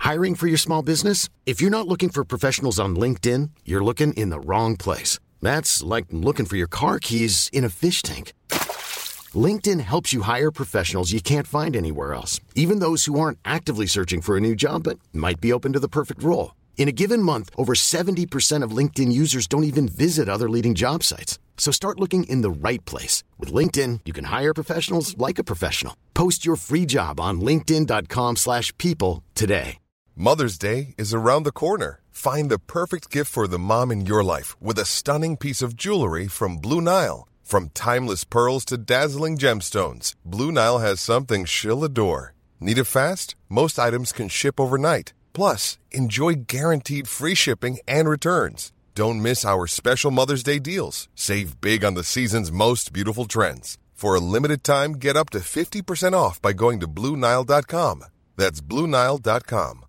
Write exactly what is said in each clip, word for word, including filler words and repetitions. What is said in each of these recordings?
Hiring for your small business? If you're not looking for professionals on LinkedIn, you're looking in the wrong place. That's like looking for your car keys in a fish tank. LinkedIn helps you hire professionals you can't find anywhere else, even those who aren't actively searching for a new job but might be open to the perfect role. In a given month, over seventy percent of LinkedIn users don't even visit other leading job sites. So start looking in the right place. With LinkedIn, you can hire professionals like a professional. Post your free job on linkedin.com slash people today. Mother's Day is around the corner. Find the perfect gift for the mom in your life with a stunning piece of jewelry from Blue Nile. From timeless pearls to dazzling gemstones, Blue Nile has something she'll adore. Need it fast? Most items can ship overnight. Plus, enjoy guaranteed free shipping and returns. Don't miss our special Mother's Day deals. Save big on the season's most beautiful trends. For a limited time, get up to fifty percent off by going to Blue Nile dot com. That's Blue Nile dot com.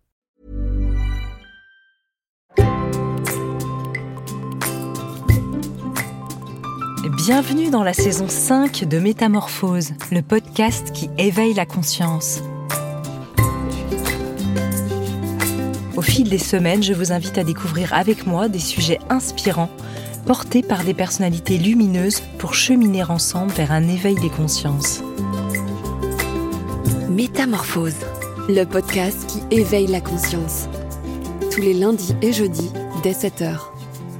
Bienvenue dans la saison cinq de Métamorphose, le podcast qui éveille la conscience. Au fil des semaines, je vous invite à découvrir avec moi des sujets inspirants, portés par des personnalités lumineuses pour cheminer ensemble vers un éveil des consciences. Métamorphose, le podcast qui éveille la conscience. Tous les lundis et jeudis, dès sept heures.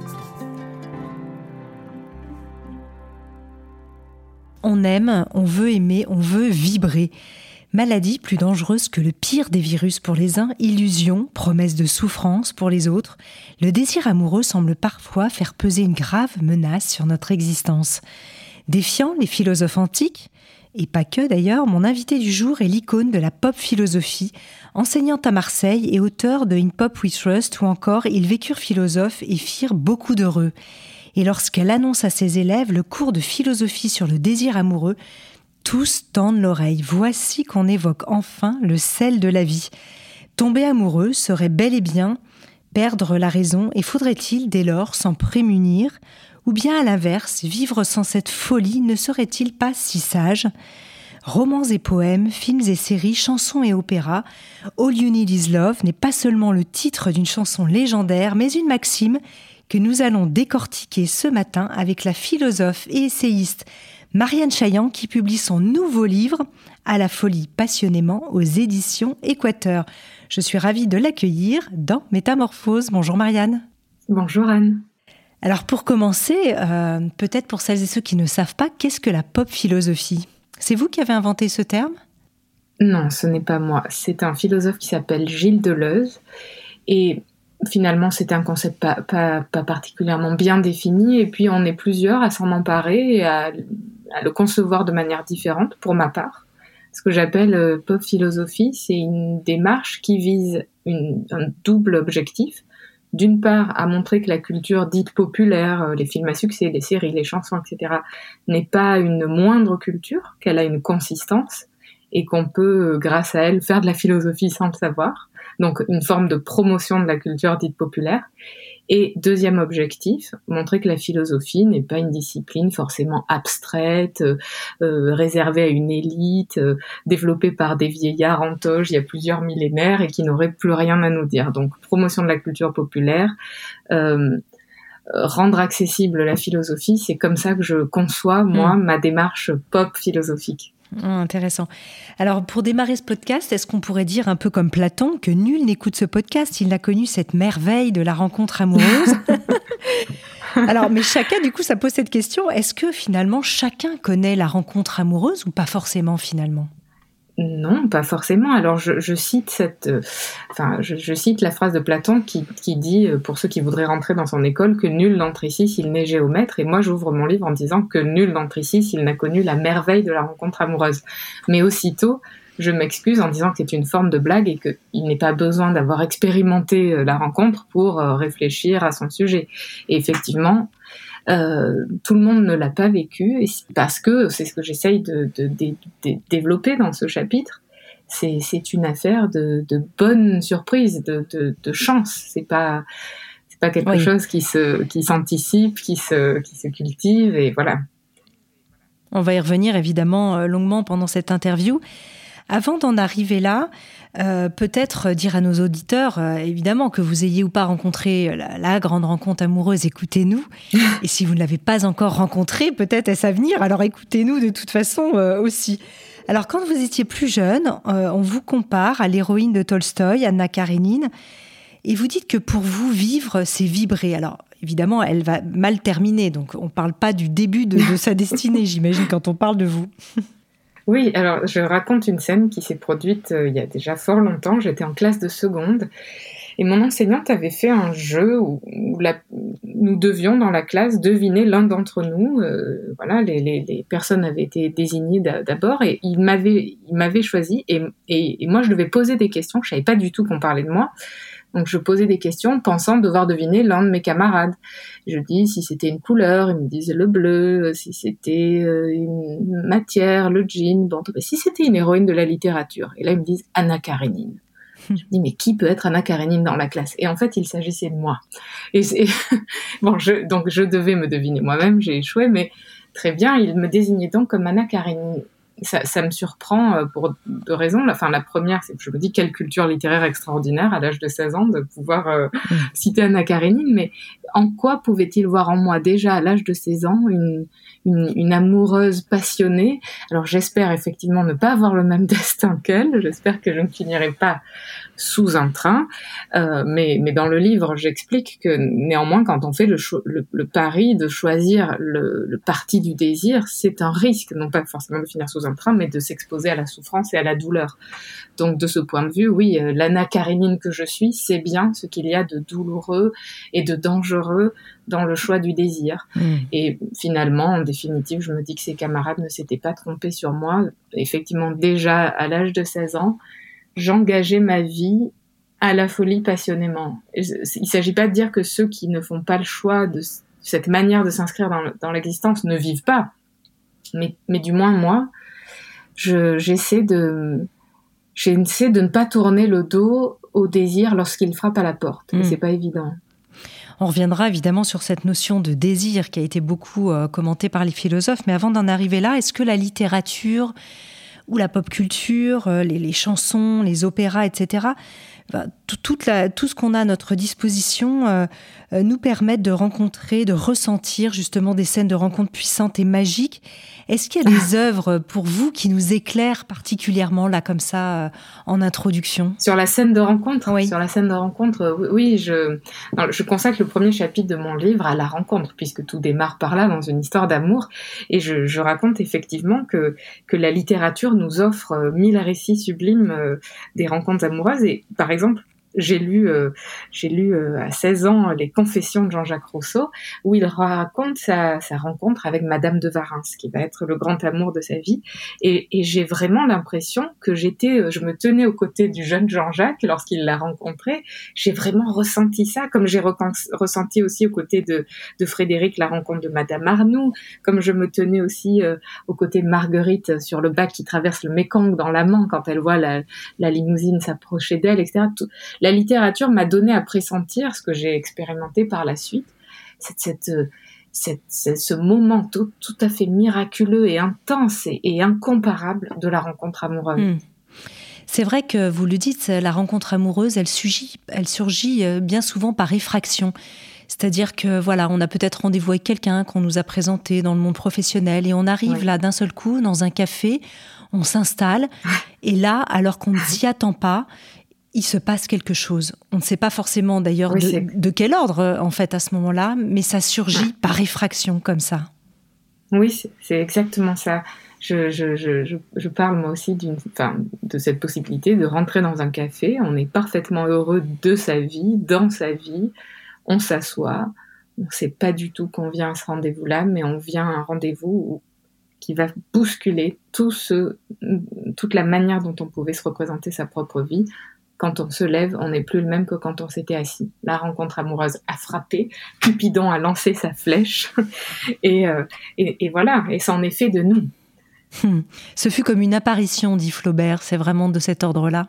On aime, on veut aimer, on veut vibrer. Maladie plus dangereuse que le pire des virus pour les uns, illusion, promesse de souffrance pour les autres. Le désir amoureux semble parfois faire peser une grave menace sur notre existence. Défiant les philosophes antiques, et pas que d'ailleurs, mon invité du jour est l'icône de la pop philosophie, enseignante à Marseille et auteur de In Pop We Trust ou encore Ils vécurent philosophes et firent beaucoup d'heureux. Et lorsqu'elle annonce à ses élèves le cours de philosophie sur le désir amoureux, tous tendent l'oreille. Voici qu'on évoque enfin le sel de la vie. Tomber amoureux serait bel et bien perdre la raison, et faudrait-il dès lors s'en prémunir? Ou bien à l'inverse, vivre sans cette folie ne serait-il pas si sage? Romans et poèmes, films et séries, chansons et opéras, All You Need Is Love n'est pas seulement le titre d'une chanson légendaire, mais une maxime que nous allons décortiquer ce matin avec la philosophe et essayiste Marianne Chaillan qui publie son nouveau livre « À la folie passionnément » aux éditions Équateur. Je suis ravie de l'accueillir dans Métamorphose. Bonjour Marianne. Bonjour Anne. Alors pour commencer, euh, peut-être pour celles et ceux qui ne savent pas, qu'est-ce que la pop philosophie ? C'est vous qui avez inventé ce terme ? Non, ce n'est pas moi. C'est un philosophe qui s'appelle Gilles Deleuze et finalement, c'était un concept pas, pas, pas particulièrement bien défini, et puis on est plusieurs à s'en emparer et à, à le concevoir de manière différente, pour ma part. Ce que j'appelle euh, pop philosophie, c'est une démarche qui vise une, un double objectif. D'une part, à montrer que la culture dite populaire, euh, les films à succès, les séries, les chansons, et cetera, n'est pas une moindre culture, qu'elle a une consistance, et qu'on peut, grâce à elle, faire de la philosophie sans le savoir. Donc une forme de promotion de la culture dite populaire. Et deuxième objectif, montrer que la philosophie n'est pas une discipline forcément abstraite, euh, euh, réservée à une élite, euh, développée par des vieillards en toge il y a plusieurs millénaires et qui n'auraient plus rien à nous dire. Donc promotion de la culture populaire, euh, rendre accessible la philosophie, c'est comme ça que je conçois, moi, mmh. ma démarche pop philosophique. Oh, intéressant. Alors, pour démarrer ce podcast, est-ce qu'on pourrait dire un peu comme Platon que nul n'écoute ce podcast? Il n'a connu cette merveille de la rencontre amoureuse. Alors, mais chacun, du coup, ça pose cette question. Est-ce que finalement, chacun connaît la rencontre amoureuse ou pas forcément finalement? Non, pas forcément. Alors, je, je cite cette, euh, enfin, je, je cite la phrase de Platon qui, qui dit, euh, pour ceux qui voudraient rentrer dans son école, que nul n'entre ici s'il n'est géomètre. Et moi, j'ouvre mon livre en disant que nul n'entre ici s'il n'a connu la merveille de la rencontre amoureuse. Mais aussitôt, je m'excuse en disant que c'est une forme de blague et qu'il n'est pas besoin d'avoir expérimenté euh, la rencontre pour euh, réfléchir à son sujet. Et effectivement, Euh, tout le monde ne l'a pas vécu, et parce que c'est ce que j'essaye de, de, de, de développer dans ce chapitre. C'est, c'est une affaire de, de bonne surprise, de, de, de chance. C'est pas, c'est pas quelque oui. chose qui se, qui s'anticipe, qui se, qui se cultive, et voilà. On va y revenir évidemment longuement pendant cette interview. Avant d'en arriver là, euh, peut-être dire à nos auditeurs, euh, évidemment, que vous ayez ou pas rencontré la, la grande rencontre amoureuse, écoutez-nous. Et si vous ne l'avez pas encore rencontrée, peut-être est-ce à venir, alors écoutez-nous de toute façon euh, aussi. Alors, quand vous étiez plus jeune, euh, on vous compare à l'héroïne de Tolstoï, Anna Karénine, et vous dites que pour vous, vivre, c'est vibrer. Alors, évidemment, elle va mal terminer, donc on ne parle pas du début de, de sa destinée, j'imagine, quand on parle de vous. Oui, alors je raconte une scène qui s'est produite euh, il y a déjà fort longtemps. J'étais en classe de seconde et mon enseignante avait fait un jeu où, où la, nous devions dans la classe deviner l'un d'entre nous. Euh, voilà, les, les, les personnes avaient été désignées d'abord et il m'avait, il m'avait choisi et, et, et moi je devais poser des questions. Je savais pas du tout qu'on parlait de moi. Donc je posais des questions pensant devoir deviner l'un de mes camarades. Je dis si c'était une couleur, ils me disaient le bleu, si c'était une matière, le jean, bon, si c'était une héroïne de la littérature. Et là ils me disent Anna Karénine. Je me dis mais qui peut être Anna Karénine dans la classe? Et en fait il s'agissait de moi. Et c'est... bon, je... donc je devais me deviner moi-même, j'ai échoué, mais très bien, il me désignait donc comme Anna Karénine. Ça, ça me surprend pour deux raisons. Enfin, la première, c'est que je me dis quelle culture littéraire extraordinaire à l'âge de seize ans de pouvoir euh, mmh. citer Anna Karénine, mais en quoi pouvait-il voir en moi déjà à l'âge de seize ans une, une, une amoureuse passionnée? Alors j'espère effectivement ne pas avoir le même destin qu'elle, j'espère que je ne finirai pas sous un train, euh, mais, mais dans le livre j'explique que néanmoins quand on fait le, cho- le, le pari de choisir le, le parti du désir, c'est un risque, non pas forcément de finir sous un train, mais de s'exposer à la souffrance et à la douleur. Donc de ce point de vue, oui, euh, l'Anna Karénine que je suis, c'est bien ce qu'il y a de douloureux et de dangereux dans le choix du désir. Mmh. Et finalement, en définitive, je me dis que ces camarades ne s'étaient pas trompés sur moi. Effectivement, déjà à l'âge de seize ans, j'engageais ma vie à la folie passionnément. Il ne s'agit pas de dire que ceux qui ne font pas le choix de cette manière de s'inscrire dans, dans l'existence ne vivent pas. Mais, mais du moins, moi, je, j'essaie de... J'essaie de ne pas tourner le dos au désir lorsqu'il frappe à la porte. Mmh. Et c'est pas évident. On reviendra évidemment sur cette notion de désir qui a été beaucoup euh, commentée par les philosophes. Mais avant d'en arriver là, est-ce que la littérature ou la pop culture, euh, les, les chansons, les opéras, et cetera, bah, tout, toute la, tout ce qu'on a à notre disposition euh, euh, nous permettent de rencontrer, de ressentir justement des scènes de rencontres puissantes et magiques. Est-ce qu'il y a des œuvres pour vous qui nous éclairent particulièrement là comme ça euh, en introduction? Sur la scène de rencontre, oui. Sur la scène de rencontre, oui, oui je, non, je consacre le premier chapitre de mon livre à la rencontre, puisque tout démarre par là dans une histoire d'amour, et je, je raconte effectivement que que la littérature nous offre euh, mille récits sublimes euh, des rencontres amoureuses. Et par exemple, J'ai lu, euh, j'ai lu euh, à seize ans les Confessions de Jean-Jacques Rousseau, où il raconte sa, sa rencontre avec Madame de Warens, qui va être le grand amour de sa vie. Et, et j'ai vraiment l'impression que j'étais, je me tenais aux côtés du jeune Jean-Jacques lorsqu'il l'a rencontré. J'ai vraiment ressenti ça, comme j'ai re- ressenti aussi aux côtés de, de Frédéric la rencontre de Madame Arnoux, comme je me tenais aussi euh, aux côtés de Marguerite sur le bac qui traverse le Mékong dans l'amant quand elle voit la, la limousine s'approcher d'elle, et cetera. Tout, La littérature m'a donné à pressentir ce que j'ai expérimenté par la suite, cette, cette, cette, cette, ce moment tout, tout à fait miraculeux et intense et, et incomparable de la rencontre amoureuse. Mmh. C'est vrai que vous le dites, la rencontre amoureuse, elle surgit, elle surgit bien souvent par effraction. C'est-à-dire que voilà, on a peut-être rendez-vous avec quelqu'un qu'on nous a présenté dans le monde professionnel et on arrive ouais. là d'un seul coup dans un café, on s'installe et là, alors qu'on ne s'y attend pas, il se passe quelque chose. On ne sait pas forcément d'ailleurs oui, de, de quel ordre en fait à ce moment-là, mais ça surgit par effraction comme ça. Oui, c'est, c'est exactement ça. Je, je, je, je, je parle moi aussi d'une, enfin, de cette possibilité de rentrer dans un café, on est parfaitement heureux de sa vie, dans sa vie, on s'assoit, on ne sait pas du tout qu'on vient à ce rendez-vous-là, mais on vient à un rendez-vous où qui va bousculer tout ce, toute la manière dont on pouvait se représenter sa propre vie. Quand on se lève, on n'est plus le même que quand on s'était assis. La rencontre amoureuse a frappé, Cupidon a lancé sa flèche, et, euh, et, et voilà, et c'en est fait de nous. Hum. Ce fut comme une apparition, dit Flaubert, c'est vraiment de cet ordre-là?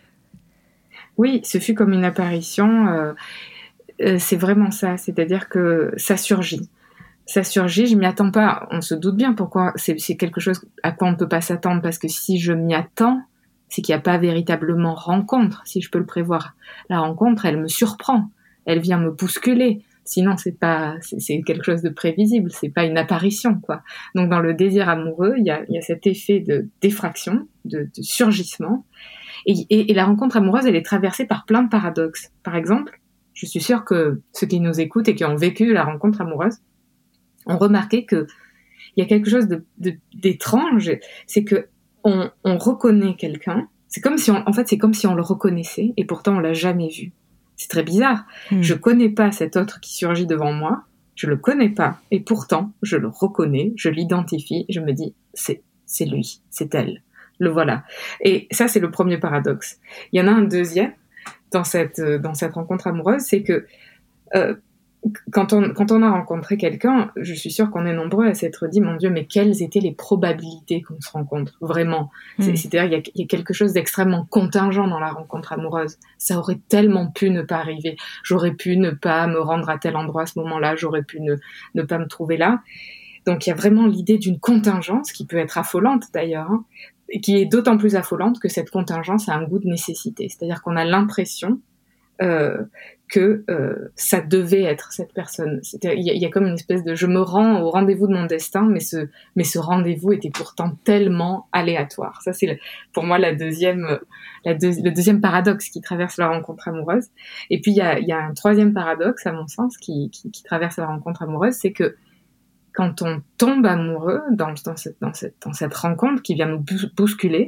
Oui, ce fut comme une apparition, euh, euh, c'est vraiment ça, c'est-à-dire que ça surgit. Ça surgit, je m'y attends pas, on se doute bien pourquoi, c'est, c'est quelque chose à quoi on ne peut pas s'attendre, parce que si je m'y attends, c'est qu'il n'y a pas véritablement rencontre, si je peux le prévoir. La rencontre, elle me surprend, elle vient me bousculer. Sinon, c'est pas, c'est, c'est quelque chose de prévisible, c'est pas une apparition, quoi. Donc, dans le désir amoureux, il y a, il y a cet effet de d'effraction, de, de surgissement. Et, et, et la rencontre amoureuse, elle est traversée par plein de paradoxes. Par exemple, je suis sûre que ceux qui nous écoutent et qui ont vécu la rencontre amoureuse ont remarqué que il y a quelque chose de, de, d'étrange, c'est que on, on reconnaît quelqu'un. C'est comme si on, en fait, c'est comme si on le reconnaissait et pourtant on l'a jamais vu. C'est très bizarre. Mmh. Je connais pas cet autre qui surgit devant moi. Je le connais pas. Et pourtant, je le reconnais, je l'identifie. Je me dis, c'est, c'est lui, c'est elle. Le voilà. Et ça, c'est le premier paradoxe. Il y en a un deuxième dans cette, dans cette rencontre amoureuse, c'est que, euh, Quand on, quand on a rencontré quelqu'un, je suis sûre qu'on est nombreux à s'être dit, mon Dieu, mais quelles étaient les probabilités qu'on se rencontre, vraiment. Mmh. C'est, c'est-à-dire, il y, a, il y a quelque chose d'extrêmement contingent dans la rencontre amoureuse. Ça aurait tellement pu ne pas arriver. J'aurais pu ne pas me rendre à tel endroit à ce moment-là, j'aurais pu ne, ne pas me trouver là. Donc, il y a vraiment l'idée d'une contingence, qui peut être affolante d'ailleurs, hein, et qui est d'autant plus affolante que cette contingence a un goût de nécessité. C'est-à-dire qu'on a l'impression Euh, que euh, ça devait être cette personne. Il y, y a comme une espèce de je me rends au rendez-vous de mon destin, mais ce, mais ce rendez-vous était pourtant tellement aléatoire. Ça, c'est le, pour moi la deuxième, la deux, le deuxième paradoxe qui traverse la rencontre amoureuse. Et puis il y a, y a un troisième paradoxe, à mon sens, qui, qui, qui traverse la rencontre amoureuse, c'est que quand on tombe amoureux dans, dans, cette, dans, cette, dans cette rencontre qui vient nous bousculer,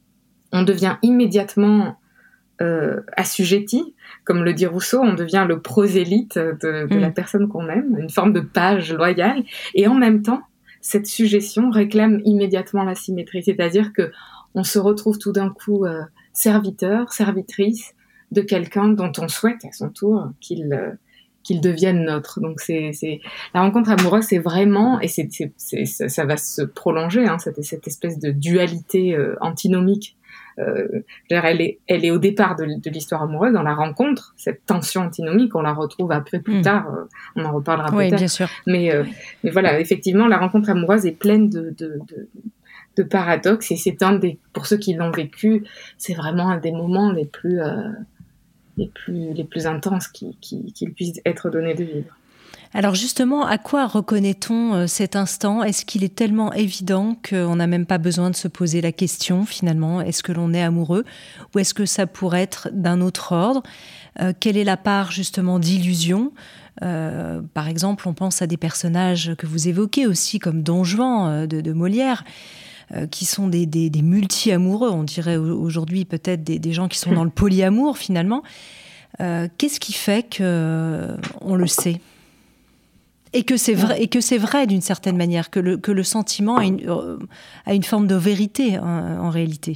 on devient immédiatement Euh, assujetti, comme le dit Rousseau, on devient le prosélyte de, de mmh. la personne qu'on aime, une forme de page loyale, et en même temps, cette suggestion réclame immédiatement la symétrie, c'est-à-dire que on se retrouve tout d'un coup euh, serviteur, servitrice de quelqu'un dont on souhaite à son tour qu'il euh, qu'il devienne nôtre. Donc c'est c'est la rencontre amoureuse, c'est vraiment, et c'est c'est, c'est ça, ça va se prolonger, hein, cette cette espèce de dualité euh, antinomique. Euh, elle est, elle est au départ de, de l'histoire amoureuse, dans la rencontre, cette tension antinomique, on la retrouve après plus mmh. tard, euh, on en reparlera oui, peut-être. Bien sûr. Mais, euh, oui. mais voilà, effectivement, la rencontre amoureuse est pleine de, de, de, de paradoxes, et c'est un des, pour ceux qui l'ont vécu, c'est vraiment un des moments les plus, euh, les plus, les plus intenses qui, qui, qu'il puisse être donné de vivre. Alors justement, à quoi reconnaît-on cet instant ? Est-ce qu'il est tellement évident qu'on n'a même pas besoin de se poser la question finalement ? Est-ce que l'on est amoureux ? Ou est-ce que ça pourrait être d'un autre ordre ? euh, Quelle est la part justement d'illusion ? euh, Par exemple, on pense à des personnages que vous évoquez aussi, comme Don Juan de, de Molière, euh, qui sont des, des, des multi-amoureux. On dirait aujourd'hui peut-être des, des gens qui sont dans le polyamour finalement. Euh, qu'est-ce qui fait qu'on le sait ? Et que c'est vrai, et que c'est vrai d'une certaine manière, que le, que le sentiment a une, euh, a une forme de vérité en, en réalité.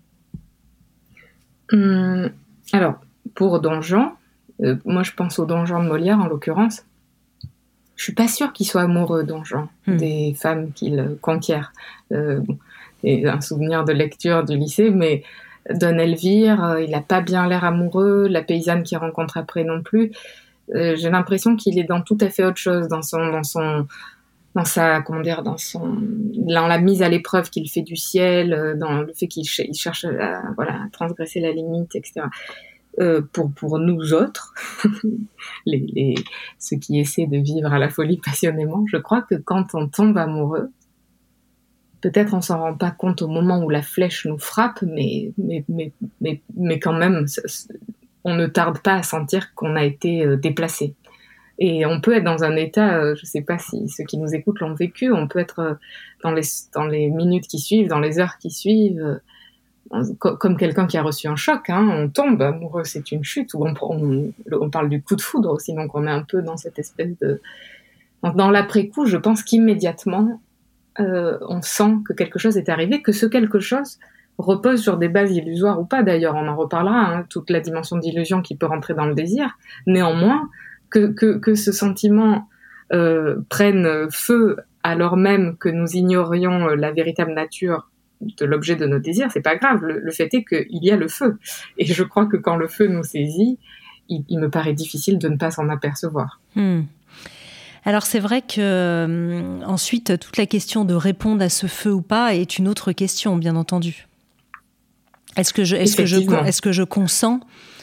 Hum, alors, pour Don Juan, euh, moi je pense au Don Juan de Molière en l'occurrence, je suis pas sûre qu'il soit amoureux, Don Juan, hum. des femmes qu'il conquiert. Euh, bon, et un souvenir de lecture du lycée, mais Don Elvire, euh, il a pas bien l'air amoureux, la paysanne qu'il rencontre après non plus. Euh, j'ai l'impression qu'il est dans tout à fait autre chose, dans son, dans son, dans sa, comment dire, dans son, dans la mise à l'épreuve qu'il fait du ciel, dans le fait qu'il ch- il cherche à, voilà, à transgresser la limite, et cetera. Euh, pour, pour nous autres, les, les, ceux qui essaient de vivre à la folie passionnément, je crois que quand on tombe amoureux, peut-être on s'en rend pas compte au moment où la flèche nous frappe, mais, mais, mais, mais, mais quand même, on ne tarde pas à sentir qu'on a été euh, déplacé. Et on peut être dans un état, euh, je sais pas si ceux qui nous écoutent l'ont vécu, on peut être euh, dans les dans les minutes qui suivent, dans les heures qui suivent, euh, co- comme quelqu'un qui a reçu un choc, hein, on tombe amoureux, c'est une chute, ou on, on, on parle du coup de foudre aussi, donc on est un peu dans cette espèce de... Donc dans l'après-coup, je pense qu'immédiatement, euh, on sent que quelque chose est arrivé, que ce quelque chose repose sur des bases illusoires ou pas, d'ailleurs, on en reparlera, hein, toute la dimension d'illusion qui peut rentrer dans le désir. Néanmoins, que, que, que ce sentiment euh, prenne feu alors même que nous ignorions la véritable nature de l'objet de nos désirs, c'est pas grave, le, le fait est qu'il y a le feu. Et je crois que quand le feu nous saisit, il, il me paraît difficile de ne pas s'en apercevoir. Hmm. Alors c'est vrai que euh, ensuite, toute la question de répondre à ce feu ou pas est une autre question, bien entendu. Est-ce que je, est-ce que je, est-ce que je consens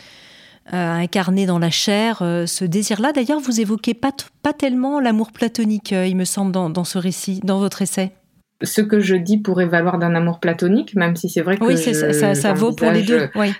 à incarner dans la chair euh, ce désir-là? D'ailleurs, vous évoquez pas, t- pas tellement l'amour platonique, euh, il me semble, dans, dans ce récit, dans votre essai. Ce que je dis pourrait valoir d'un amour platonique, même si c'est vrai que oui, c'est, je, ça, ça vaut pour les deux. Oui.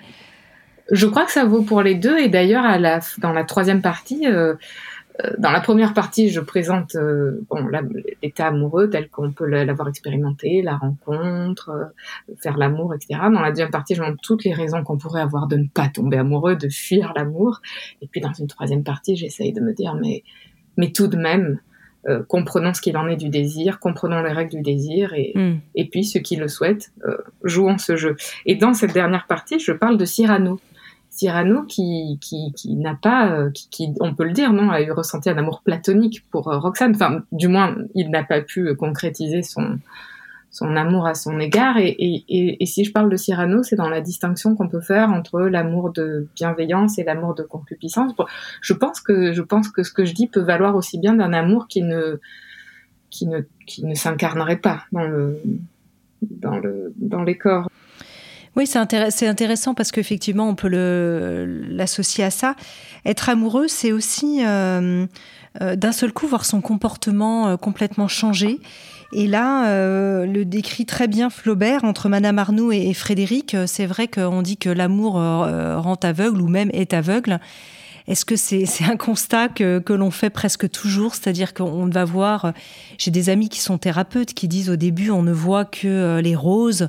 Je crois que ça vaut pour les deux, et d'ailleurs, à la, dans la troisième partie, euh, dans la première partie, je présente euh, bon, la, l'état amoureux tel qu'on peut l'avoir expérimenté, la rencontre, euh, faire l'amour, et cetera. Dans la deuxième partie, je montre toutes les raisons qu'on pourrait avoir de ne pas tomber amoureux, de fuir l'amour. Et puis dans une troisième partie, j'essaye de me dire, mais, mais tout de même, euh, comprenons ce qu'il en est du désir, comprenons les règles du désir, et, mm. et puis ceux qui le souhaitent, euh, jouons ce jeu. Et dans cette dernière partie, je parle de Cyrano. Cyrano qui, qui, qui n'a pas, qui, qui, on peut le dire, non, a eu ressenti un amour platonique pour euh, Roxane. Enfin, du moins, il n'a pas pu concrétiser son, son amour à son égard. Et, et, et, et si je parle de Cyrano, c'est dans la distinction qu'on peut faire entre l'amour de bienveillance et l'amour de concupiscence. Je pense que, je pense que ce que je dis peut valoir aussi bien d'un amour qui ne, qui ne, qui ne s'incarnerait pas dans le, dans le, dans les corps. Oui, c'est, intéress- c'est intéressant parce qu'effectivement, on peut le, l'associer à ça. Être amoureux, c'est aussi euh, euh, d'un seul coup voir son comportement euh, complètement changer. Et là, euh, le décrit très bien Flaubert entre Madame Arnoux et, et Frédéric. C'est vrai qu'on dit que l'amour euh, rend aveugle ou même est aveugle. Est-ce que c'est, c'est un constat que, que l'on fait presque toujours? C'est-à-dire qu'on va voir... J'ai des amis qui sont thérapeutes qui disent au début, on ne voit que les roses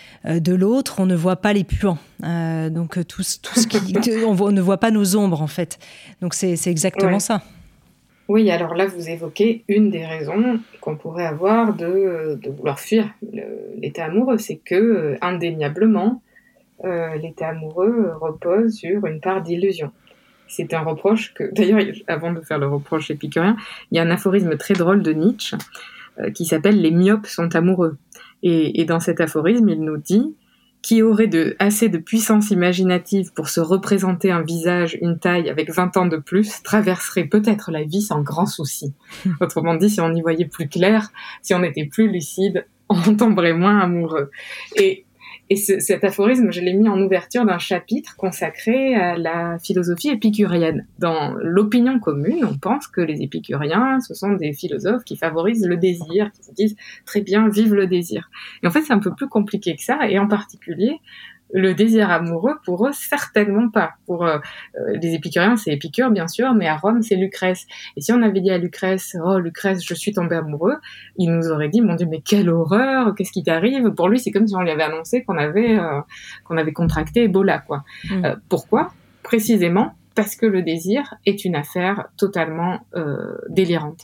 de l'autre, on ne voit pas les puants. Euh, donc tout, tout ce qui, on, voit, on ne voit pas nos ombres en fait. Donc c'est, c'est exactement ouais. ça. Oui, alors là vous évoquez une des raisons qu'on pourrait avoir de, de vouloir fuir le, l'état amoureux, c'est que euh, indéniablement euh, l'état amoureux repose sur une part d'illusion. C'est un reproche que, d'ailleurs, avant de faire le reproche épicurien, il y a un aphorisme très drôle de Nietzsche euh, qui s'appelle « Les myopes sont amoureux ». Et, et dans cet aphorisme, il nous dit « Qui aurait de, assez de puissance imaginative pour se représenter un visage, une taille avec vingt ans de plus, traverserait peut-être la vie sans grand souci. » Autrement dit, si on y voyait plus clair, si on était plus lucide, on tomberait moins amoureux. Et, et ce, cet aphorisme, je l'ai mis en ouverture d'un chapitre consacré à la philosophie épicurienne. Dans l'opinion commune, on pense que les épicuriens, ce sont des philosophes qui favorisent le désir, qui se disent « très bien, vive le désir ». Et en fait, c'est un peu plus compliqué que ça, et en particulier, le désir amoureux, pour eux, certainement pas. Pour euh, les épicuriens, c'est Épicure, bien sûr, mais à Rome, c'est Lucrèce. Et si on avait dit à Lucrèce, « Oh, Lucrèce, je suis tombé amoureux », il nous aurait dit, « Mon Dieu, mais quelle horreur, qu'est-ce qui t'arrive ?» Pour lui, c'est comme si on lui avait annoncé qu'on avait, euh, qu'on avait contracté Ebola, quoi. Mmh. Euh, pourquoi ? Précisément parce que le désir est une affaire totalement euh, délirante.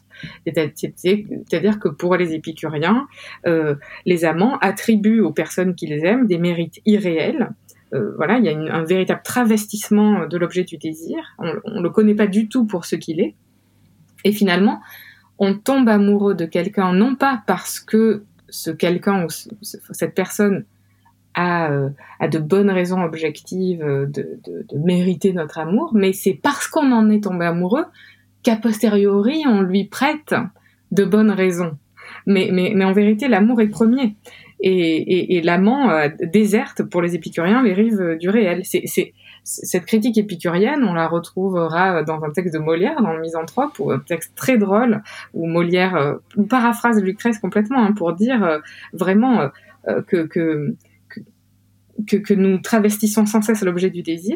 C'est-à-dire que pour les épicuriens, euh, les amants attribuent aux personnes qu'ils aiment des mérites irréels. Euh, voilà, il y a une, un véritable travestissement de l'objet du désir. On ne le connaît pas du tout pour ce qu'il est. Et finalement, on tombe amoureux de quelqu'un, non pas parce que ce quelqu'un ou ce, cette personne a, euh, a de bonnes raisons objectives de, de, de mériter notre amour, mais c'est parce qu'on en est tombé amoureux qu'a posteriori on lui prête de bonnes raisons. Mais, mais, mais en vérité, l'amour est premier. Et, et, et l'amant euh, déserte pour les épicuriens les rives du réel. C'est, c'est, cette critique épicurienne, on la retrouvera dans un texte de Molière, dans le Misanthrope, ou un texte très drôle, où Molière euh, paraphrase Lucrèce complètement, hein, pour dire euh, vraiment euh, que... que Que, que nous travestissons sans cesse l'objet du désir.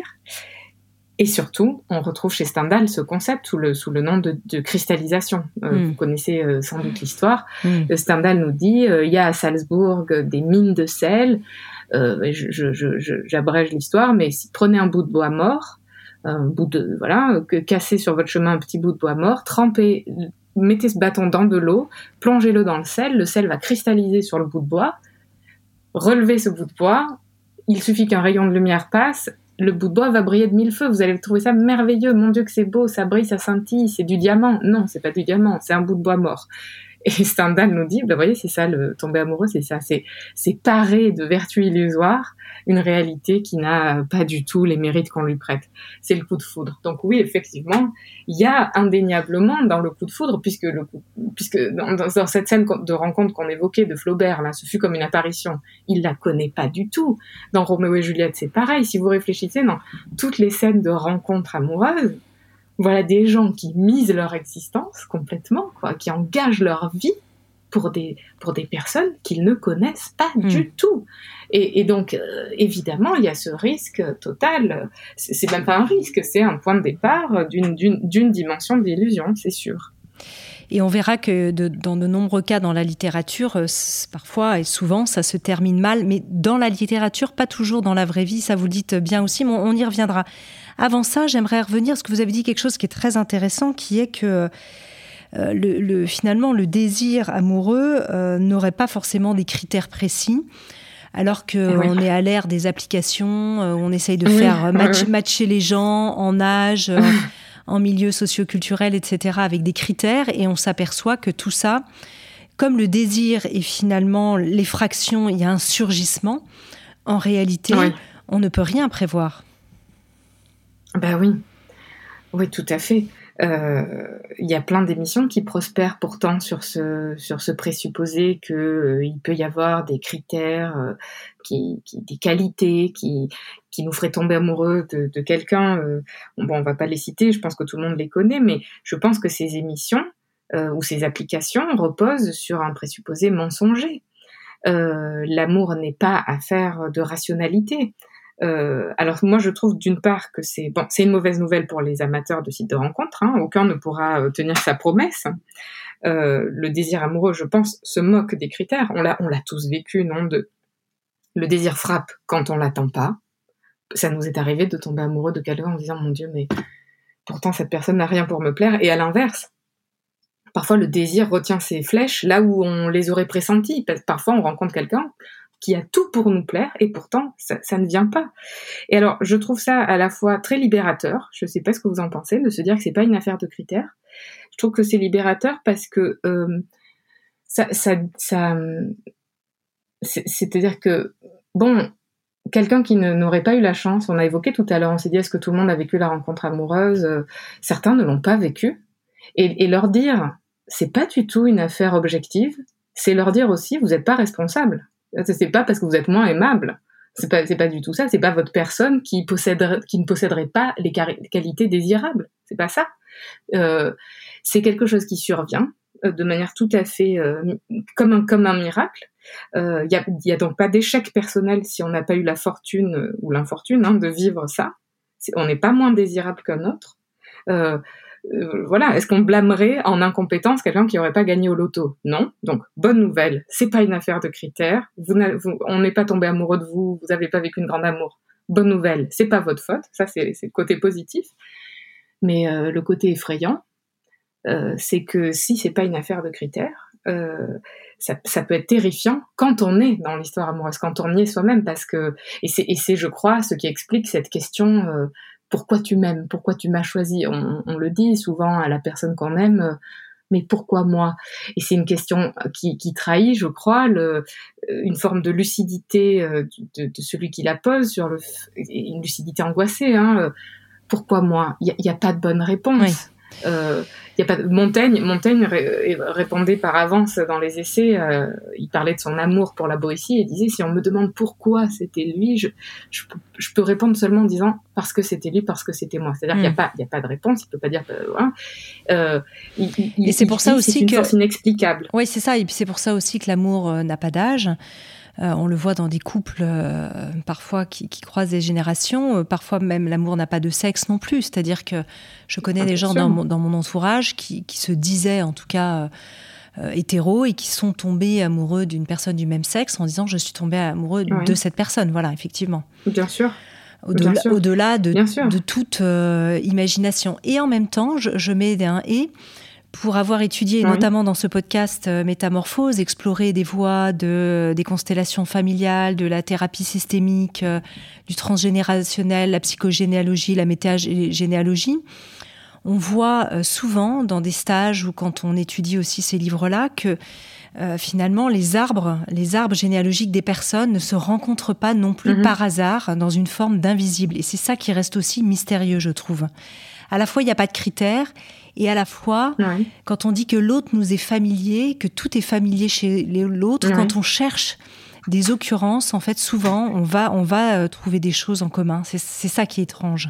Et surtout, on retrouve chez Stendhal ce concept sous le, sous le nom de, de cristallisation. Euh, mm. Vous connaissez euh, sans doute l'histoire. Mm. Stendhal nous dit, il euh, y a à Salzbourg des mines de sel. Euh, je, je, je, j'abrège l'histoire, mais si, prenez un bout de bois mort, un bout de, voilà, que, cassez sur votre chemin un petit bout de bois mort, trempez, mettez ce bâton dans de l'eau, plongez-le dans le sel, le sel va cristalliser sur le bout de bois, relevez ce bout de bois, il suffit qu'un rayon de lumière passe, le bout de bois va briller de mille feux, vous allez trouver ça merveilleux, mon Dieu que c'est beau, ça brille, ça scintille, c'est du diamant. Non, c'est pas du diamant, c'est un bout de bois mort. Et Stendhal nous dit, bah, vous voyez, c'est ça, le tomber amoureux, c'est ça, c'est, c'est parer de vertus illusoires une réalité qui n'a pas du tout les mérites qu'on lui prête. C'est le coup de foudre. Donc oui, effectivement, il y a indéniablement dans le coup de foudre, puisque le coup, puisque dans, dans, dans cette scène de rencontre qu'on évoquait de Flaubert, là, ce fut comme une apparition. Il la connaît pas du tout. Dans Roméo et Juliette, c'est pareil. Si vous réfléchissez dans toutes les scènes de rencontres amoureuses, voilà des gens qui misent leur existence complètement, quoi, qui engagent leur vie pour des, pour des personnes qu'ils ne connaissent pas mmh. du tout. Et, et donc, euh, évidemment, il y a ce risque total. C'est, c'est même pas un risque, c'est un point de départ d'une, d'une, d'une dimension d'illusion, c'est sûr. Et on verra que de, dans de nombreux cas dans la littérature, parfois et souvent, ça se termine mal. Mais dans la littérature, pas toujours dans la vraie vie, ça vous le dites bien aussi, mais on, on y reviendra. Avant ça, j'aimerais revenir, parce que vous avez dit quelque chose qui est très intéressant, qui est que euh, le, le, finalement, le désir amoureux euh, n'aurait pas forcément des critères précis. Alors qu'on oui. est à l'ère des applications, euh, on essaye de oui. faire match, oui. matcher les gens en âge, euh, en milieu socio-culturel, et cetera, avec des critères, et on s'aperçoit que tout ça, comme le désir est finalement l'effraction, il y a un surgissement, en réalité, oui. on ne peut rien prévoir. Ben oui, oui, tout à fait. Il euh, y a plein d'émissions qui prospèrent pourtant sur ce, sur ce présupposé qu'il euh, peut y avoir des critères, euh, qui, qui, des qualités qui, qui nous feraient tomber amoureux de, de quelqu'un. Euh, bon, on va pas les citer, je pense que tout le monde les connaît, mais je pense que ces émissions euh, ou ces applications reposent sur un présupposé mensonger. Euh, l'amour n'est pas affaire de rationalité. Euh, alors moi je trouve d'une part que c'est bon, c'est une mauvaise nouvelle pour les amateurs de sites de rencontres, hein, aucun ne pourra euh, tenir sa promesse. Euh, le désir amoureux, je pense, se moque des critères. On l'a, on l'a tous vécu, non de le désir frappe quand on l'attend pas. Ça nous est arrivé de tomber amoureux de quelqu'un en disant mon Dieu, mais pourtant cette personne n'a rien pour me plaire. Et à l'inverse, parfois le désir retient ses flèches là où on les aurait pressenties. Parfois on rencontre quelqu'un qui a tout pour nous plaire, et pourtant, ça, ça ne vient pas. Et alors, je trouve ça à la fois très libérateur, je ne sais pas ce que vous en pensez, de se dire que c'est pas une affaire de critères. Je trouve que c'est libérateur parce que euh, ça, ça, ça c'est, c'est-à-dire que, bon, quelqu'un qui ne, n'aurait pas eu la chance, on a évoqué tout à l'heure, on s'est dit, est-ce que tout le monde a vécu la rencontre amoureuse ? euh, Certains ne l'ont pas vécu. Et, et leur dire, c'est pas du tout une affaire objective, c'est leur dire aussi, vous n'êtes pas responsable. C'est pas parce que vous êtes moins aimable. C'est pas, c'est pas du tout ça. C'est pas votre personne qui possèderait, qui ne posséderait pas les, car- les qualités désirables. C'est pas ça. Euh, c'est quelque chose qui survient euh, de manière tout à fait euh, comme un, comme un miracle. Il euh, y a, y a donc pas d'échec personnel si on n'a pas eu la fortune euh, ou l'infortune hein, de vivre ça. C'est, on n'est pas moins désirable qu'un autre. Euh, Euh, voilà, est-ce qu'on blâmerait en incompétence quelqu'un qui n'aurait pas gagné au loto ? Non. Donc, bonne nouvelle, c'est pas une affaire de critères. Vous vous, on n'est pas tombé amoureux de vous, vous n'avez pas vécu une grande amour. Bonne nouvelle, c'est pas votre faute. Ça, c'est, c'est le côté positif. Mais euh, le côté effrayant, euh, c'est que si c'est pas une affaire de critères, euh, ça, ça peut être terrifiant quand on est dans l'histoire amoureuse, quand on y est soi-même, parce que et c'est, et c'est, je crois, ce qui explique cette question. Euh, Pourquoi tu m'aimes ? Pourquoi tu m'as choisi ? on, on le dit souvent à la personne qu'on aime, euh, mais pourquoi moi ? Et c'est une question qui, qui trahit, je crois, le, une forme de lucidité euh, de, de celui qui la pose, sur le, une lucidité angoissée. Hein, euh, pourquoi moi ? Il n'y a, a pas de bonne réponse. Oui. Euh, y a pas de... Montaigne, Montaigne ré- répondait par avance dans les essais, euh, il parlait de son amour pour la Boétie et disait si on me demande pourquoi c'était lui, je, je, je peux répondre seulement en disant parce que c'était lui, parce que c'était moi. C'est-à-dire mmh. qu'il n'y a pas, il y a pas de réponse, il peut pas dire. Hein. Euh, il, il, et c'est pour ça aussi c'est une que force inexplicable. Oui, c'est ça. Et puis c'est pour ça aussi que l'amour euh, n'a pas d'âge. Euh, on le voit dans des couples euh, parfois qui, qui croisent des générations. Euh, parfois même l'amour n'a pas de sexe non plus. C'est-à-dire que je connais ah, des gens dans mon, dans mon entourage qui, qui se disaient en tout cas euh, hétéros et qui sont tombés amoureux d'une personne du même sexe en disant je suis tombé amoureux oui. de cette personne. Voilà, effectivement. Bien sûr. Au-delà, Bien sûr. au-delà de, de toute euh, imagination. Et en même temps, je, je mets un « et » pour avoir étudié, oui. notamment dans ce podcast euh, Métamorphose, exploré des voies de, des constellations familiales, de la thérapie systémique, euh, du transgénérationnel, la psychogénéalogie, la métagénéalogie. on voit euh, souvent dans des stages ou quand on étudie aussi ces livres-là que euh, finalement les arbres, les arbres généalogiques des personnes ne se rencontrent pas non plus mmh. par hasard dans une forme d'invisible. Et c'est ça qui reste aussi mystérieux, je trouve. À la fois, il n'y a pas de critères, et à la fois, oui. quand on dit que l'autre nous est familier, que tout est familier chez l'autre, oui. quand on cherche des occurrences, en fait, souvent, on va, on va trouver des choses en commun. C'est, c'est ça qui est étrange.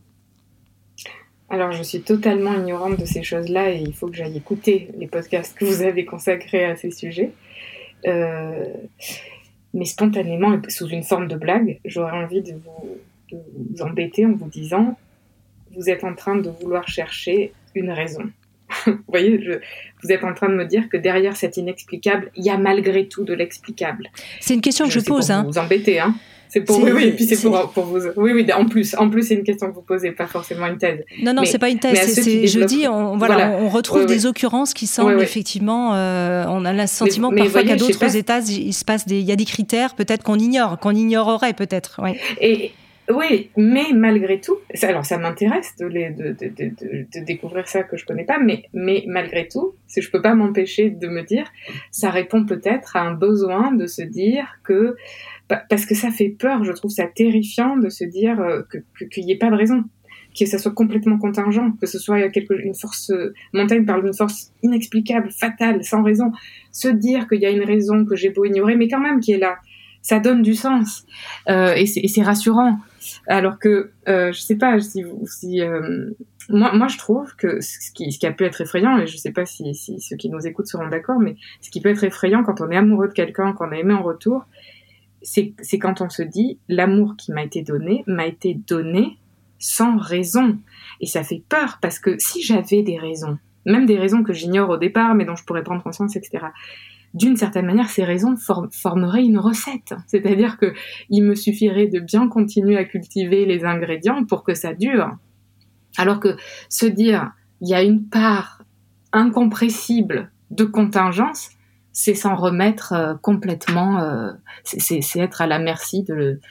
Alors, je suis totalement ignorante de ces choses-là et il faut que j'aille écouter les podcasts que vous avez consacrés à ces sujets. Euh, mais spontanément, et sous une forme de blague, j'aurais envie de vous, de vous embêter en vous disant « Vous êtes en train de vouloir chercher une raison. » Vous voyez, je, vous êtes en train de me dire que derrière cet inexplicable, il y a malgré tout de l'explicable. C'est une question que je, je pose. C'est pour hein. vous embêter, hein. C'est pour c'est, oui, oui, et puis c'est, c'est... pour, pour vous. Oui, oui. En plus, en plus, c'est une question que vous posez, pas forcément une thèse. Non, non, mais, c'est pas une thèse. C'est, c'est je dis, on, voilà, voilà. on retrouve ouais, des ouais. occurrences qui semblent ouais, ouais. effectivement. Euh, on a le sentiment mais, parfois mais voyez, qu'à d'autres états, il se passe des, il y a des critères peut-être qu'on ignore, qu'on ignorerait peut-être. Ouais. Et oui, mais malgré tout, ça, alors ça m'intéresse de, les, de, de, de, de, de découvrir ça que je connais pas, mais, mais malgré tout, si je peux pas m'empêcher de me dire, ça répond peut-être à un besoin de se dire que, parce que ça fait peur, je trouve ça terrifiant de se dire que, que, qu'il n'y ait pas de raison, que ça soit complètement contingent, que ce soit quelque, une force, Montaigne parle d'une force inexplicable, fatale, sans raison, se dire qu'il y a une raison que j'ai beau ignorer, mais quand même qui est là. Ça donne du sens euh, et, c'est, et c'est rassurant. Alors que euh, je sais pas si, si euh, moi, moi je trouve que ce qui, ce qui a pu être effrayant, et je sais pas si, si ceux qui nous écoutent seront d'accord, mais ce qui peut être effrayant quand on est amoureux de quelqu'un, qu'on a aimé en retour, c'est, c'est quand on se dit l'amour qui m'a été donné m'a été donné sans raison. Et ça fait peur parce que si j'avais des raisons, même des raisons que j'ignore au départ, mais dont je pourrais prendre conscience, et cetera, d'une certaine manière, ces raisons for- formeraient une recette. C'est-à-dire que il me suffirait de bien continuer à cultiver les ingrédients pour que ça dure. Alors que se dire, il y a une part incompressible de contingence, c'est s'en remettre euh, complètement, euh, c'est, c'est, c'est être à la merci de,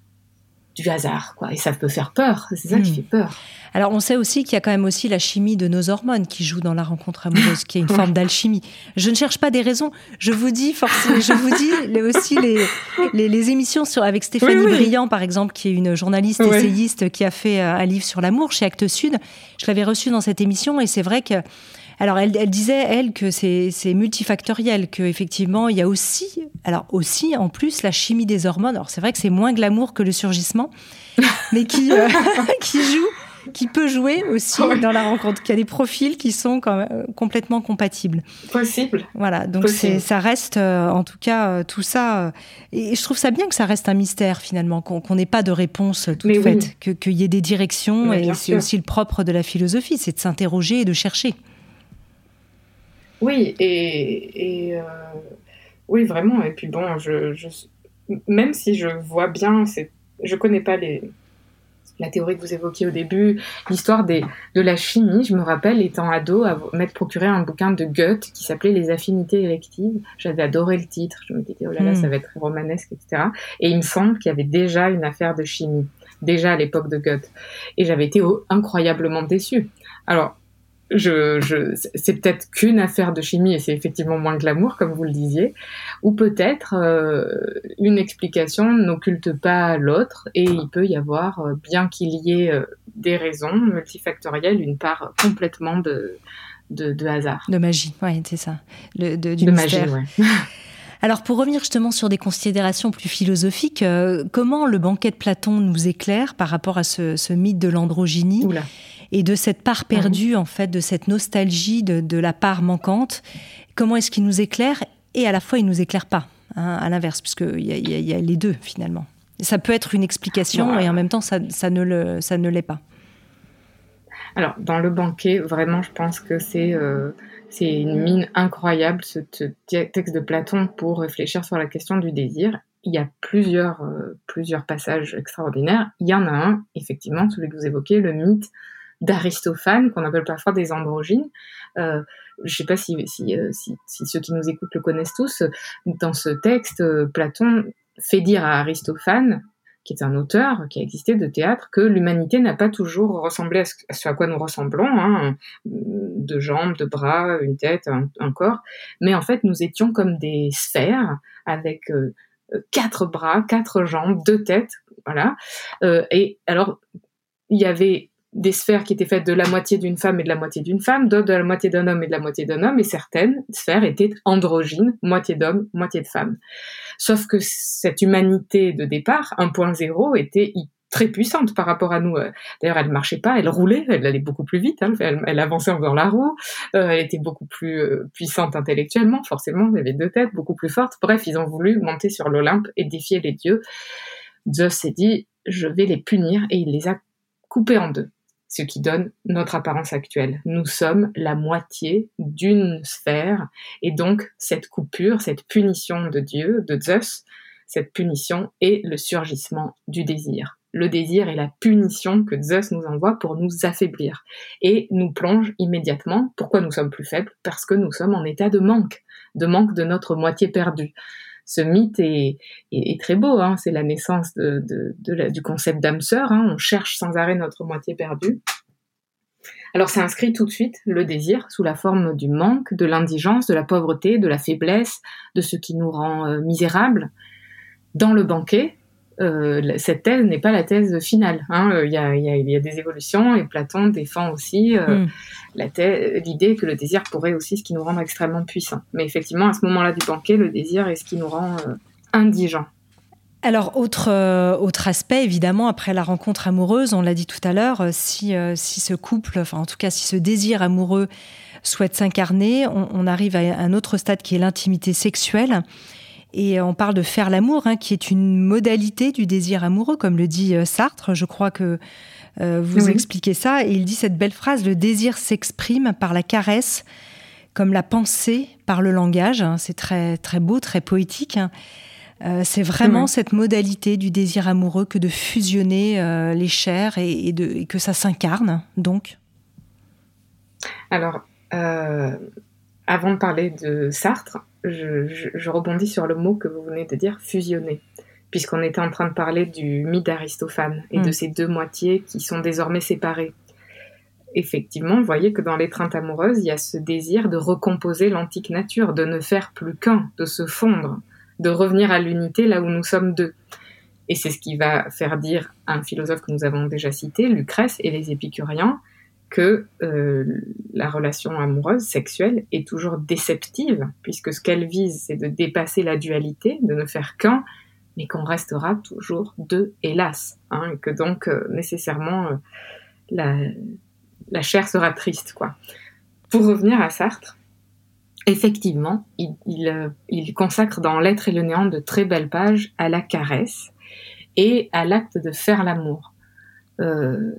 du hasard, quoi. Et ça peut faire peur, c'est ça mmh. qui fait peur. Alors, on sait aussi qu'il y a quand même aussi la chimie de nos hormones qui joue dans la rencontre amoureuse, qui est une forme d'alchimie. Je ne cherche pas des raisons. Je vous dis forcément, je vous dis les, aussi les, les, les émissions sur, avec Stéphanie oui, oui. Briand, par exemple, qui est une journaliste oui. essayiste qui a fait un livre sur l'amour chez Actes Sud. Je l'avais reçue dans cette émission et c'est vrai que alors, elle, elle disait, elle, que c'est, c'est multifactoriel, qu'effectivement, il y a aussi, alors aussi, en plus, la chimie des hormones. Alors, c'est vrai que c'est moins glamour que le surgissement, mais qui, euh, qui joue, qui peut jouer aussi ouais. dans la rencontre, qu'il y a des profils qui sont quand même complètement compatibles. Possible. Voilà, donc Possible. C'est, ça reste, euh, en tout cas, euh, tout ça. Euh, et je trouve ça bien que ça reste un mystère, finalement, qu'on, qu'on n'ait pas de réponse toute mais faite, oui. que, qu'il y ait des directions, mais et c'est sûr. Aussi le propre de la philosophie, c'est de s'interroger et de chercher. Oui, et, et euh, oui, vraiment. Et puis bon, je, je, même si je vois bien, c'est, je connais pas les, la théorie que vous évoquiez au début, l'histoire des, de la chimie. Je me rappelle, étant ado, m'être procuré un bouquin de Goethe qui s'appelait Les affinités électives. J'avais adoré le titre. Je me disais, oh là là, ça va être romanesque, et cetera. Et il me semble qu'il y avait déjà une affaire de chimie, déjà à l'époque de Goethe. Et j'avais été oh, incroyablement déçue. Alors, Je, je, c'est peut-être qu'une affaire de chimie et c'est effectivement moins glamour, comme vous le disiez, ou peut-être euh, une explication n'occulte pas l'autre et il peut y avoir, bien qu'il y ait euh, des raisons multifactorielles, une part complètement de, de, de hasard. De magie, oui, c'est ça. Le, de du de mystère. magie, oui. Alors, pour revenir justement sur des considérations plus philosophiques, euh, comment le banquet de Platon nous éclaire par rapport à ce, ce mythe de l'androgynie Oula. Et de cette part perdue, en fait, de cette nostalgie de, de la part manquante? Comment est-ce qu'il nous éclaire? Et à la fois, il ne nous éclaire pas, hein, à l'inverse, puisqu'il y a, il y, a, il y a les deux, finalement. Ça peut être une explication, ouais. et en même temps, ça, ça, ne le, ça ne l'est pas. Alors, dans le banquet, vraiment, je pense que c'est, euh, c'est une mine incroyable, ce texte de Platon, pour réfléchir sur la question du désir. Il y a plusieurs, euh, plusieurs passages extraordinaires. Il y en a un, effectivement, celui que vous évoquez, le mythe d'Aristophane, qu'on appelle parfois des androgynes. Euh, je ne sais pas si, si, si, si ceux qui nous écoutent le connaissent tous. Dans ce texte, Platon fait dire à Aristophane qui est un auteur qui a existé de théâtre, que l'humanité n'a pas toujours ressemblé à ce, à ce à quoi nous ressemblons, hein, deux jambes, deux bras, une tête, un, un corps, mais en fait nous étions comme des sphères avec euh, quatre bras, quatre jambes, deux têtes, voilà. Euh, et alors il y avait des sphères qui étaient faites de la moitié d'une femme et de la moitié d'une femme, d'autres de la moitié d'un homme et de la moitié d'un homme, et certaines sphères étaient androgynes, moitié d'homme, moitié de femme. Sauf que cette humanité de départ, un point zéro, était très puissante par rapport à nous. D'ailleurs, elle marchait pas, elle roulait, elle allait beaucoup plus vite, hein, elle, elle avançait en faisant la roue, euh, elle était beaucoup plus euh, puissante intellectuellement, forcément, il y avait deux têtes, beaucoup plus fortes. Bref, ils ont voulu monter sur l'Olympe et défier les dieux. Zeus s'est dit, je vais les punir, et il les a coupés en deux. Ce qui donne notre apparence actuelle. Nous sommes la moitié d'une sphère, et donc cette coupure, cette punition de Dieu, de Zeus, cette punition est le surgissement du désir. Le désir est la punition que Zeus nous envoie pour nous affaiblir, et nous plonge immédiatement. Pourquoi nous sommes plus faibles ? Parce que nous sommes en état de manque, de manque de notre moitié perdue. Ce mythe est, est, est très beau, hein. C'est la naissance de, de, de la, du concept d'âme sœur, hein. On cherche sans arrêt notre moitié perdue. Alors ça inscrit tout de suite le désir sous la forme du manque, de l'indigence, de la pauvreté, de la faiblesse, de ce qui nous rend euh, misérables. Dans le banquet, euh, cette thèse n'est pas la thèse finale, hein. Euh, y a, y a, y a des évolutions, et Platon défend aussi euh, mm. la thèse, l'idée que le désir pourrait aussi ce qui nous rend extrêmement puissants. Mais effectivement, à ce moment-là du banquet, le désir est ce qui nous rend euh, indigents. Alors, autre, euh, autre aspect, évidemment, après la rencontre amoureuse, on l'a dit tout à l'heure, si, euh, si ce couple, enfin en tout cas si ce désir amoureux souhaite s'incarner, on, on arrive à un autre stade qui est l'intimité sexuelle. Et on parle de faire l'amour, hein, qui est une modalité du désir amoureux, comme le dit Sartre. Je crois que euh, vous oui. expliquez ça. Et il dit cette belle phrase, le désir s'exprime par la caresse, comme la pensée par le langage. C'est très, très beau, très poétique. Euh, c'est vraiment mmh. cette modalité du désir amoureux que de fusionner euh, les chairs et, et, de, et que ça s'incarne, donc. Alors, euh, avant de parler de Sartre, Je, je, je rebondis sur le mot que vous venez de dire, fusionner, puisqu'on était en train de parler du mythe d'Aristophane et mmh. de ces deux moitiés qui sont désormais séparées. Effectivement, vous voyez que dans l'étreinte amoureuse, il y a ce désir de recomposer l'antique nature, de ne faire plus qu'un, de se fondre, de revenir à l'unité là où nous sommes deux. Et c'est ce qui va faire dire à un philosophe que nous avons déjà cité, Lucrèce et les épicuriens, que euh, la relation amoureuse, sexuelle, est toujours déceptive, puisque ce qu'elle vise, c'est de dépasser la dualité, de ne faire qu'un, mais qu'on restera toujours deux, hélas, hein, et que donc, euh, nécessairement, euh, la, la chair sera triste, quoi. Pour revenir à Sartre, effectivement, il, il, euh, il consacre dans L'être et le néant de très belles pages à la caresse et à l'acte de faire l'amour. Euh,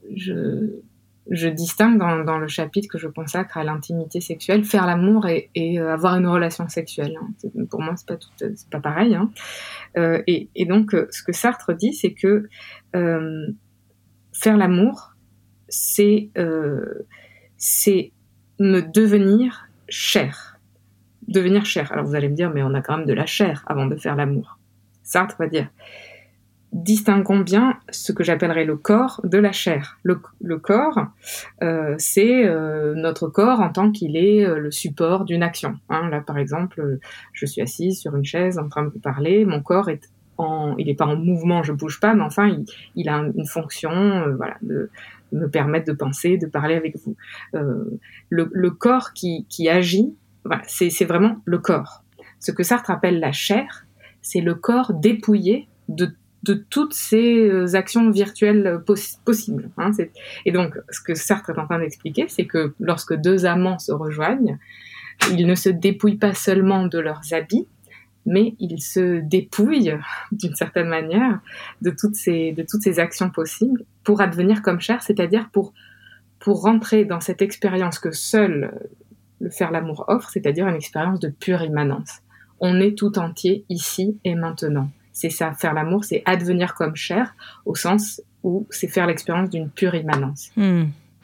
je... Je distingue dans, dans le chapitre que je consacre à l'intimité sexuelle, faire l'amour et, et euh, avoir une relation sexuelle. Hein. C'est, pour moi, c'est pas tout, c'est pas pareil. Hein. Euh, et, et donc, euh, ce que Sartre dit, c'est que euh, faire l'amour, c'est, euh, c'est me devenir chair. Devenir chair. Alors vous allez me dire, mais on a quand même de la chair avant de faire l'amour. Sartre va dire, distinguons bien ce que j'appellerais le corps de la chair. Le, le corps, euh, c'est euh, notre corps en tant qu'il est euh, le support d'une action. Hein, là, par exemple, je suis assise sur une chaise en train de vous parler, mon corps est en, il n'est pas en mouvement, je bouge pas, mais enfin, il, il a une fonction, euh, voilà, de, de me permettre de penser, de parler avec vous. Euh, le, le corps qui, qui agit, voilà, c'est, c'est vraiment le corps. Ce que Sartre appelle la chair, c'est le corps dépouillé de de toutes ces actions virtuelles poss- possibles. Hein. C'est... Et donc, ce que Sartre est en train d'expliquer, c'est que lorsque deux amants se rejoignent, ils ne se dépouillent pas seulement de leurs habits, mais ils se dépouillent, d'une certaine manière, de toutes ces, de toutes ces actions possibles pour advenir comme chair, c'est-à-dire pour, pour rentrer dans cette expérience que seul le faire l'amour offre, c'est-à-dire une expérience de pure immanence. On est tout entier ici et maintenant. C'est ça, faire l'amour, c'est advenir comme chair, au sens où c'est faire l'expérience d'une pure immanence. Mmh.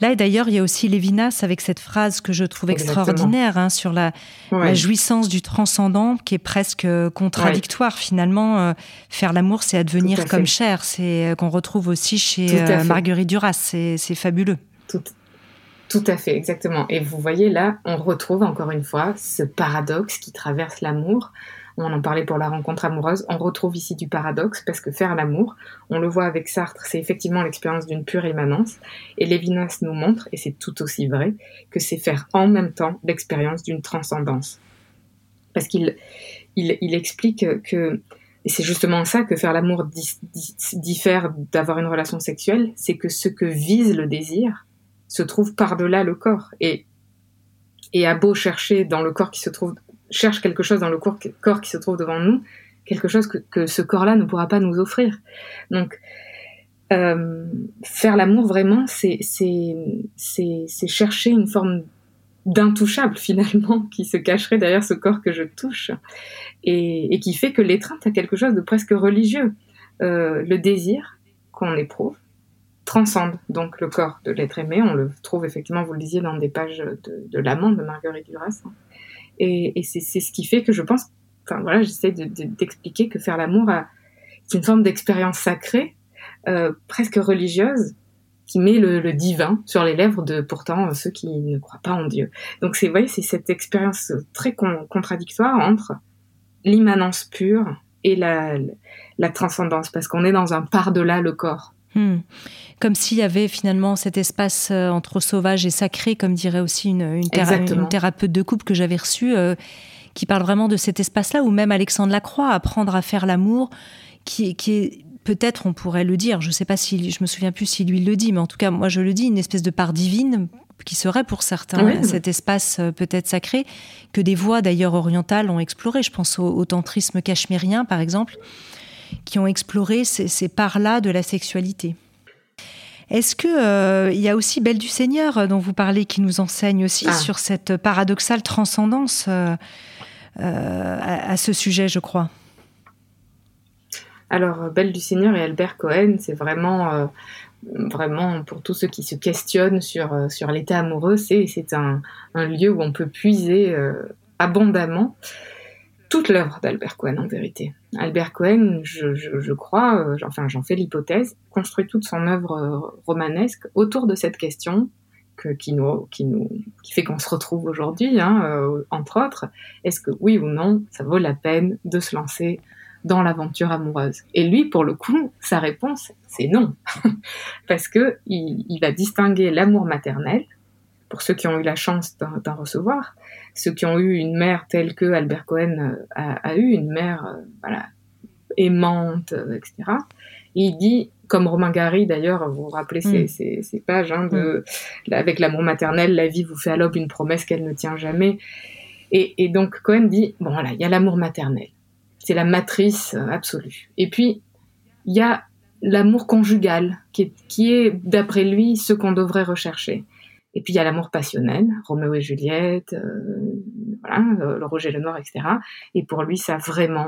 Là, d'ailleurs, il y a aussi Lévinas avec cette phrase que je trouve Exactement. extraordinaire hein, sur la, Ouais. la jouissance du transcendant, qui est presque contradictoire. Ouais. Finalement, euh, faire l'amour, c'est advenir comme chair. C'est euh, qu'on retrouve aussi chez euh, Marguerite Duras. C'est, c'est fabuleux. Tout, tout à fait, exactement. Et vous voyez là, on retrouve encore une fois ce paradoxe qui traverse l'amour. On en parlait pour la rencontre amoureuse. On retrouve ici du paradoxe parce que faire l'amour, on le voit avec Sartre, c'est effectivement l'expérience d'une pure immanence. Et Lévinas nous montre, et c'est tout aussi vrai, que c'est faire en même temps l'expérience d'une transcendance. Parce qu'il il, il explique que, et c'est justement ça que faire l'amour di- di- diffère d'avoir une relation sexuelle, c'est que ce que vise le désir se trouve par-delà le corps. Et, et à beau chercher dans le corps qui se trouve cherche quelque chose dans le corps, corps qui se trouve devant nous, quelque chose que, que ce corps-là ne pourra pas nous offrir. Donc, euh, faire l'amour, vraiment, c'est, c'est, c'est, c'est chercher une forme d'intouchable, finalement, qui se cacherait derrière ce corps que je touche, et, et qui fait que l'étreinte a quelque chose de presque religieux. Euh, le désir qu'on éprouve transcende donc le corps de l'être aimé. On le trouve effectivement, vous le disiez, dans des pages de, de l'amant de Marguerite Duras. Et, et c'est, c'est ce qui fait que je pense, enfin voilà, j'essaie de, de, d'expliquer que faire l'amour a, c'est une forme d'expérience sacrée, euh, presque religieuse, qui met le, le divin sur les lèvres de pourtant ceux qui ne croient pas en Dieu. Donc c'est, vous voyez, c'est cette expérience très con, contradictoire entre l'immanence pure et la, la transcendance, parce qu'on est dans un par-delà le corps. Hmm. Comme s'il y avait finalement cet espace euh, entre sauvage et sacré, comme dirait aussi une, une, théra- une thérapeute de couple que j'avais reçue, euh, qui parle vraiment de cet espace-là, ou même Alexandre Lacroix, apprendre à faire l'amour, qui, qui est peut-être, on pourrait le dire, je ne sais pas si, je me souviens plus si lui le dit, mais en tout cas, moi je le dis, une espèce de part divine qui serait pour certains oui. cet espace euh, peut-être sacré, que des voies d'ailleurs orientales ont exploré. Je pense au, au tantrisme cachemérien, par exemple, qui ont exploré ces, ces parts-là de la sexualité. Est-ce qu'il euh, y a aussi Belle du Seigneur, dont vous parlez, qui nous enseigne aussi ah. sur cette paradoxale transcendance euh, euh, à, à ce sujet, je crois? Alors, Belle du Seigneur et Albert Cohen, c'est vraiment, euh, vraiment pour tous ceux qui se questionnent sur, euh, sur l'état amoureux, c'est, c'est un, un lieu où on peut puiser euh, abondamment toute l'œuvre d'Albert Cohen, en vérité. Albert Cohen, je, je, je crois, euh, enfin j'en fais l'hypothèse, construit toute son œuvre euh, romanesque autour de cette question que, qui, nous, qui, nous, qui fait qu'on se retrouve aujourd'hui, hein, euh, entre autres. Est-ce que oui ou non, ça vaut la peine de se lancer dans l'aventure amoureuse? Et lui, pour le coup, sa réponse, c'est non. Parce que il, il va distinguer l'amour maternel, pour ceux qui ont eu la chance d'en, d'en recevoir, ceux qui ont eu une mère telle que Albert Cohen a, a eu, une mère euh, voilà, aimante, euh, et cetera. Et il dit, comme Romain Gary d'ailleurs, vous vous rappelez ces, mmh. ces, ces pages, hein, de, mmh. avec l'amour maternel, la vie vous fait à l'aube une promesse qu'elle ne tient jamais. Et, et donc Cohen dit, bon voilà, il y a l'amour maternel, c'est la matrice absolue. Et puis, il y a l'amour conjugal, qui est, qui est, d'après lui, ce qu'on devrait rechercher. Et puis il y a l'amour passionnel, Roméo et Juliette, euh, voilà, le Rouge et le Noir, et cetera. Et pour lui, ça vraiment,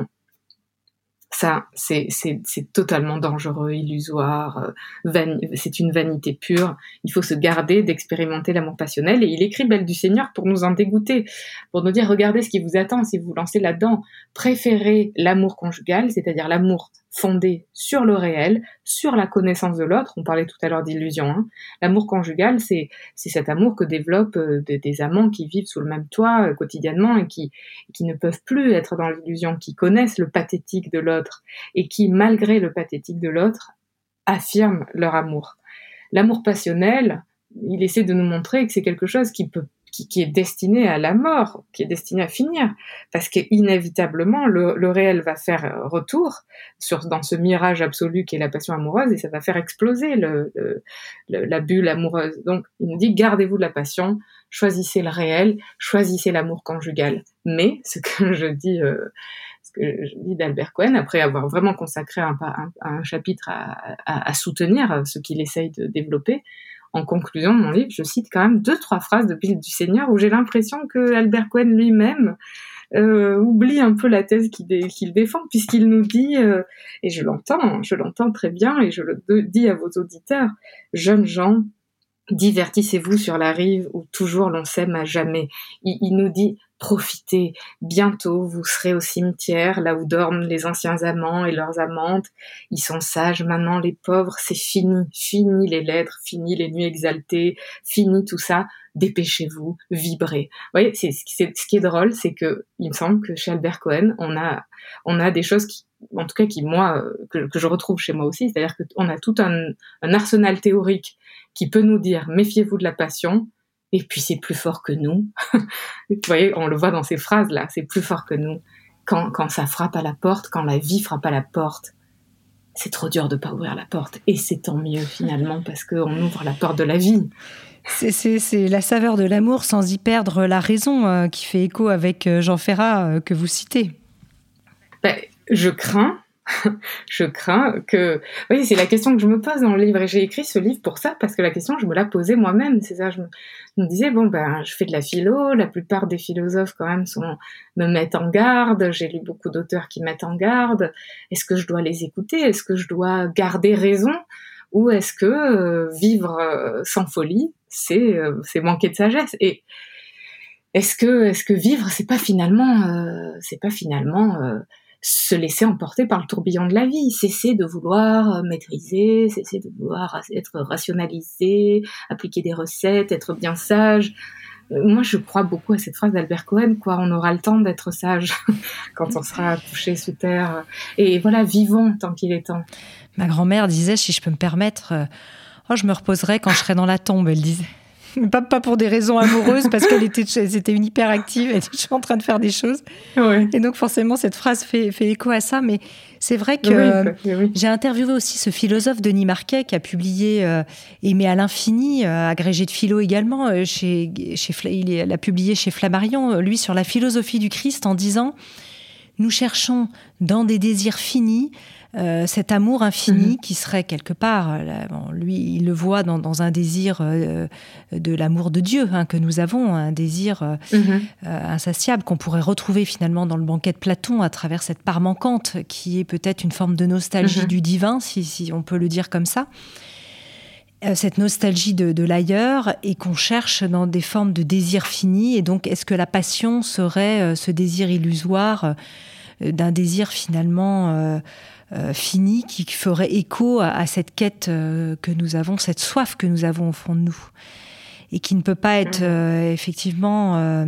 ça, c'est, c'est, c'est totalement dangereux, illusoire, euh, van... c'est une vanité pure. Il faut se garder d'expérimenter l'amour passionnel. Et il écrit Belle du Seigneur pour nous en dégoûter, pour nous dire, regardez ce qui vous attend si vous vous lancez là-dedans. Préférez l'amour conjugal, c'est-à-dire l'amour fondé sur le réel, sur la connaissance de l'autre. On parlait tout à l'heure d'illusion. Hein. L'amour conjugal, c'est, c'est cet amour que développent euh, des, des amants qui vivent sous le même toit euh, quotidiennement et qui, qui ne peuvent plus être dans l'illusion, qui connaissent le pathétique de l'autre et qui, malgré le pathétique de l'autre, affirment leur amour. L'amour passionnel, il essaie de nous montrer que c'est quelque chose qui peut Qui, qui est destiné à la mort, qui est destiné à finir, parce qu'inévitablement, le, le réel va faire retour sur, dans ce mirage absolu qui est la passion amoureuse, et ça va faire exploser le, le, le, la bulle amoureuse. Donc, il nous dit, gardez-vous de la passion, choisissez le réel, choisissez l'amour conjugal. Mais, ce que je dis, euh, ce que je dis d'Albert Cohen, après avoir vraiment consacré un, un, un chapitre à, à, à soutenir ce qu'il essaye de développer, en conclusion de mon livre, je cite quand même deux, trois phrases de Belle du Seigneur où j'ai l'impression que Albert Cohen lui-même euh, oublie un peu la thèse qu'il, dé- qu'il défend, puisqu'il nous dit, euh, et je l'entends, je l'entends très bien, et je le de- dis à vos auditeurs, jeunes gens, divertissez-vous sur la rive où toujours l'on s'aime à jamais. Il, il nous dit profitez, bientôt vous serez au cimetière, là où dorment les anciens amants et leurs amantes. Ils sont sages maintenant, les pauvres, c'est fini, fini les lettres, fini les nuits exaltées, fini tout ça. Dépêchez-vous, vibrez. Vous voyez, c'est, c'est, ce qui est drôle, c'est que il me semble que chez Albert Cohen, on a, on a des choses qui, en tout cas, qui moi, que, que je retrouve chez moi aussi, c'est-à-dire qu'on a tout un, un arsenal théorique qui peut nous dire méfiez-vous de la passion, et puis c'est plus fort que nous. Vous voyez, on le voit dans ces phrases-là, c'est plus fort que nous. Quand, quand ça frappe à la porte, quand la vie frappe à la porte, c'est trop dur de pas ouvrir la porte. Et c'est tant mieux finalement, parce qu'on ouvre la porte de la vie. C'est, c'est, c'est la saveur de l'amour sans y perdre la raison, euh, qui fait écho avec Jean Ferrat, euh, que vous citez. Ben, je crains, je crains que... Oui, c'est la question que je me pose dans le livre, et j'ai écrit ce livre pour ça, parce que la question, je me la posais moi-même. C'est ça, je me, je me disais, bon, ben, je fais de la philo, la plupart des philosophes, quand même, sont, me mettent en garde, j'ai lu beaucoup d'auteurs qui mettent en garde. Est-ce que je dois les écouter? Est-ce que je dois garder raison? Ou est-ce que euh, vivre euh, sans folie, c'est, euh, c'est manquer de sagesse? Et est-ce que, est-ce que vivre, c'est pas finalement, euh, c'est pas finalement euh, se laisser emporter par le tourbillon de la vie, cesser de vouloir maîtriser, cesser de vouloir être rationalisé, appliquer des recettes, être bien sage. Moi, je crois beaucoup à cette phrase d'Albert Cohen, quoi. On aura le temps d'être sage quand on sera couché sous terre. Et voilà, vivons tant qu'il est temps. Ma grand-mère disait, si je peux me permettre, euh, oh, je me reposerai quand je serai dans la tombe, elle disait. Pas, pas pour des raisons amoureuses, parce qu'elle était, c'était une hyperactive, elle était toujours en train de faire des choses. Ouais. Et donc forcément, cette phrase fait, fait écho à ça. Mais c'est vrai que oui, oui, oui. J'ai interviewé aussi ce philosophe Denis Marquet qui a publié euh, Aimer à l'infini, euh, agrégé de philo également. Euh, chez, chez, il a publié chez Flammarion, lui, sur la philosophie du Christ, en disant « Nous cherchons dans des désirs finis Euh, cet amour infini mmh. qui serait quelque part, là, bon, lui, il le voit dans, dans un désir euh, de l'amour de Dieu hein, que nous avons, un désir euh, mmh. euh, insatiable qu'on pourrait retrouver finalement dans le banquet de Platon à travers cette part manquante qui est peut-être une forme de nostalgie mmh. du divin, si, si on peut le dire comme ça. Euh, cette nostalgie de, de l'ailleurs et qu'on cherche dans des formes de désir fini. Et donc, est-ce que la passion serait euh, ce désir illusoire euh, d'un désir finalement... Euh, Euh, fini, qui ferait écho à, à cette quête euh, que nous avons, cette soif que nous avons au fond de nous, et qui ne peut pas être euh, effectivement euh,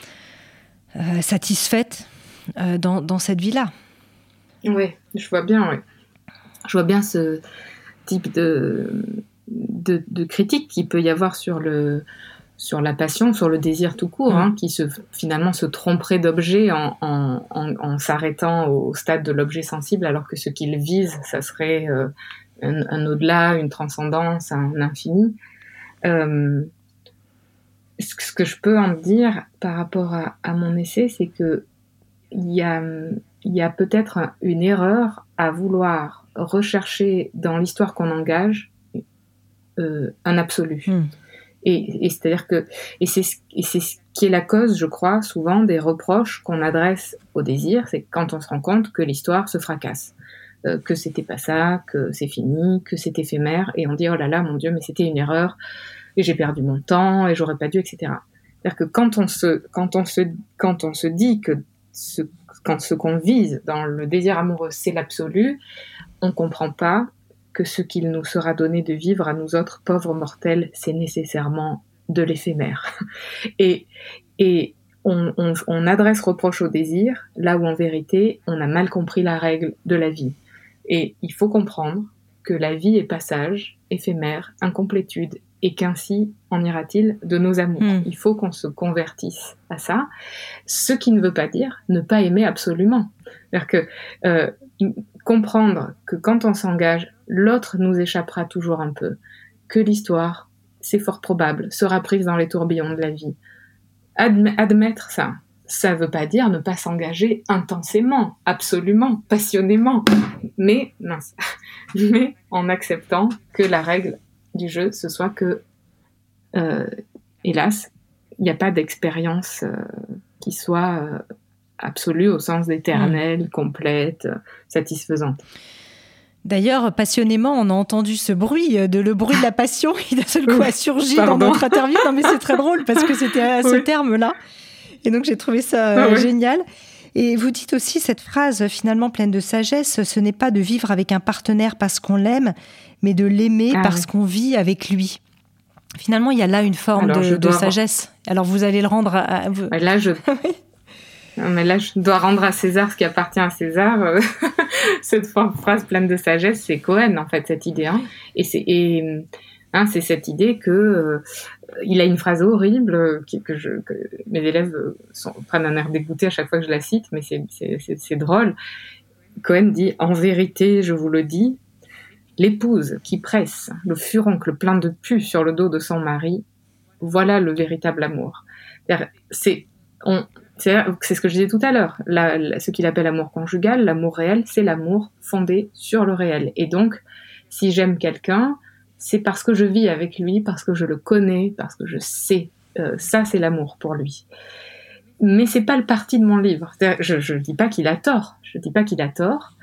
euh, satisfaite euh, dans, dans cette vie-là. Oui, je vois bien, oui. Je vois bien ce type de, de, de critique qu'il peut y avoir sur le... sur la passion, sur le désir tout court, hein, qui se, finalement se tromperait d'objet en, en, en, en s'arrêtant au stade de l'objet sensible, alors que ce qu'il vise, ça serait euh, un, un au-delà, une transcendance, un infini. Euh, ce que je peux en dire par rapport à, à mon essai, c'est que il y a, il y a peut-être une erreur à vouloir rechercher dans l'histoire qu'on engage euh, un absolu. Mm. Et, et c'est-à-dire que, et c'est, et c'est ce qui est la cause, je crois, souvent des reproches qu'on adresse au désir, c'est quand on se rend compte que l'histoire se fracasse, euh, que c'était pas ça, que c'est fini, que c'est éphémère, et on dit oh là là, mon Dieu, mais c'était une erreur, et j'ai perdu mon temps, et j'aurais pas dû, et cetera. C'est-à-dire que quand on se, quand on se, quand on se dit que ce, quand ce qu'on vise dans le désir amoureux, c'est l'absolu, on comprend pas que ce qu'il nous sera donné de vivre à nous autres pauvres mortels, c'est nécessairement de l'éphémère. Et, et on, on, on adresse reproche au désir, là où en vérité, on a mal compris la règle de la vie. Et il faut comprendre que la vie est passage, éphémère, incomplétude, et qu'ainsi en ira-t-il de nos amours. Mmh. Il faut qu'on se convertisse à ça, ce qui ne veut pas dire ne pas aimer absolument. C'est-à-dire que euh, comprendre que quand on s'engage, l'autre nous échappera toujours un peu, que l'histoire, c'est fort probable, sera prise dans les tourbillons de la vie. Adm- admettre ça, ça veut pas dire ne pas s'engager intensément, absolument, passionnément, mais, mince, mais en acceptant que la règle du jeu, ce soit que, euh, hélas, il n'y a pas d'expérience euh, qui soit euh, absolue au sens d'éternelle, mmh. complète, satisfaisante. D'ailleurs, passionnément, on a entendu ce bruit, de le bruit de la passion qui d'un seul coup a surgi Pardon. dans notre interview. Non, mais c'est très drôle parce que c'était à ce oui. terme-là. Et donc, j'ai trouvé ça ah, euh, oui. génial. Et vous dites aussi cette phrase finalement pleine de sagesse, ce n'est pas de vivre avec un partenaire parce qu'on l'aime, mais de l'aimer ah, parce oui. qu'on vit avec lui. Finalement, il y a là une forme Alors, de, de sagesse. Rendre... Alors, vous allez le rendre à... à... Là, je... Non, mais là, je dois rendre à César ce qui appartient à César. Cette phrase pleine de sagesse, c'est Cohen, en fait, cette idée. Hein. Et, c'est, et hein, c'est cette idée que euh, il a une phrase horrible euh, que, que, je, que mes élèves sont, prennent un air dégoûté à chaque fois que je la cite, mais c'est, c'est, c'est, c'est drôle. Cohen dit « En vérité, je vous le dis, l'épouse qui presse le furoncle plein de pus sur le dos de son mari, voilà le véritable amour. » C'est... On, C'est, c'est ce que je disais tout à l'heure. La, la, ce qu'il appelle amour conjugal, l'amour réel, c'est l'amour fondé sur le réel. Et donc, si j'aime quelqu'un, c'est parce que je vis avec lui, parce que je le connais, parce que je sais. Euh, ça, c'est l'amour pour lui. Mais c'est pas le parti de mon livre. Je, je dis pas qu'il a tort. Je dis pas qu'il a tort.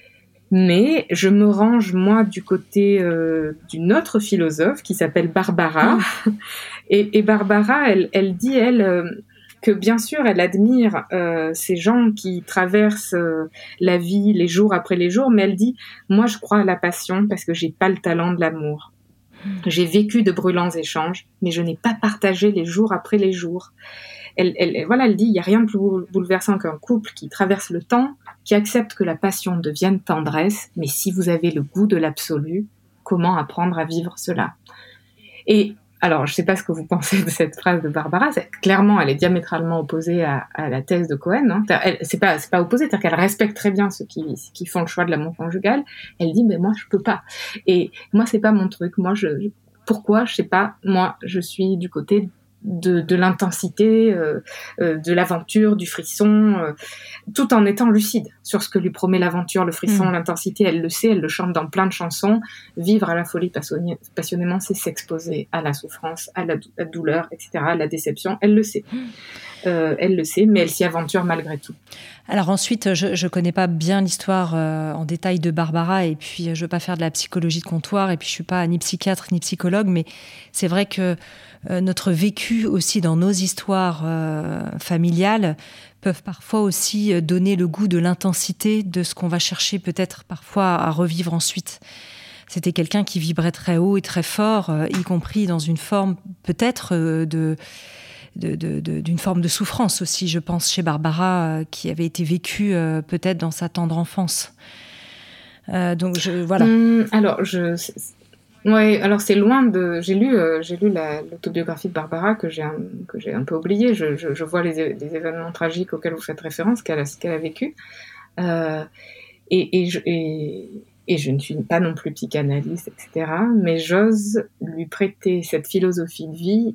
Mais je me range, moi, du côté euh, d'une autre philosophe qui s'appelle Barbara. Mmh. Et, et Barbara, elle, elle dit, elle... Euh, que bien sûr, elle admire euh, ces gens qui traversent euh, la vie les jours après les jours, mais elle dit « Moi, je crois à la passion parce que j'ai pas le talent de l'amour. J'ai vécu de brûlants échanges, mais je n'ai pas partagé les jours après les jours. » Elle, elle, voilà, elle dit « Il n'y a rien de plus bouleversant qu'un couple qui traverse le temps, qui accepte que la passion devienne tendresse, mais si vous avez le goût de l'absolu, comment apprendre à vivre cela ?» Et alors, je ne sais pas ce que vous pensez de cette phrase de Barbara. C'est, clairement, elle est diamétralement opposée à, à la thèse de Cohen. Hein. Elle, c'est pas, c'est pas opposé, c'est-à-dire qu'elle respecte très bien ceux qui, qui font le choix de l'amour conjugal. Elle dit, mais moi, je peux pas. Et moi, c'est pas mon truc. Moi, je, je pourquoi, je sais pas. Moi, je suis du côté de, de l'intensité, euh, euh, de l'aventure, du frisson, euh, tout en étant lucide sur ce que lui promet l'aventure, le frisson, mmh. l'intensité. Elle le sait, elle le chante dans plein de chansons. Vivre à la folie passionné, passionnément, c'est s'exposer à la souffrance, à la, dou- à la douleur, et cetera, à la déception. Elle le sait. Euh, elle le sait, mais elle s'y aventure malgré tout. Alors ensuite, je ne connais pas bien l'histoire euh, en détail de Barbara, et puis je ne veux pas faire de la psychologie de comptoir, et puis je ne suis pas ni psychiatre ni psychologue, mais c'est vrai que euh, notre vécu aussi dans nos histoires euh, familiales peuvent parfois aussi donner le goût de l'intensité de ce qu'on va chercher peut-être parfois à revivre ensuite. C'était quelqu'un qui vibrait très haut et très fort, euh, y compris dans une forme peut-être euh, de... De, de, de, d'une forme de souffrance aussi, je pense, chez Barbara, euh, qui avait été vécue euh, peut-être dans sa tendre enfance. Euh, donc, je, voilà. Mmh, alors, je... C'est... Ouais, alors c'est loin de... J'ai lu, euh, j'ai lu la, l'autobiographie de Barbara que j'ai un, que j'ai un peu oubliée. Je, je, je vois les, les événements tragiques auxquels vous faites référence, qu'elle a, qu'elle a vécu. Euh, et, et, je, et, et je ne suis pas non plus psychanalyste, et cetera. Mais j'ose lui prêter cette philosophie de vie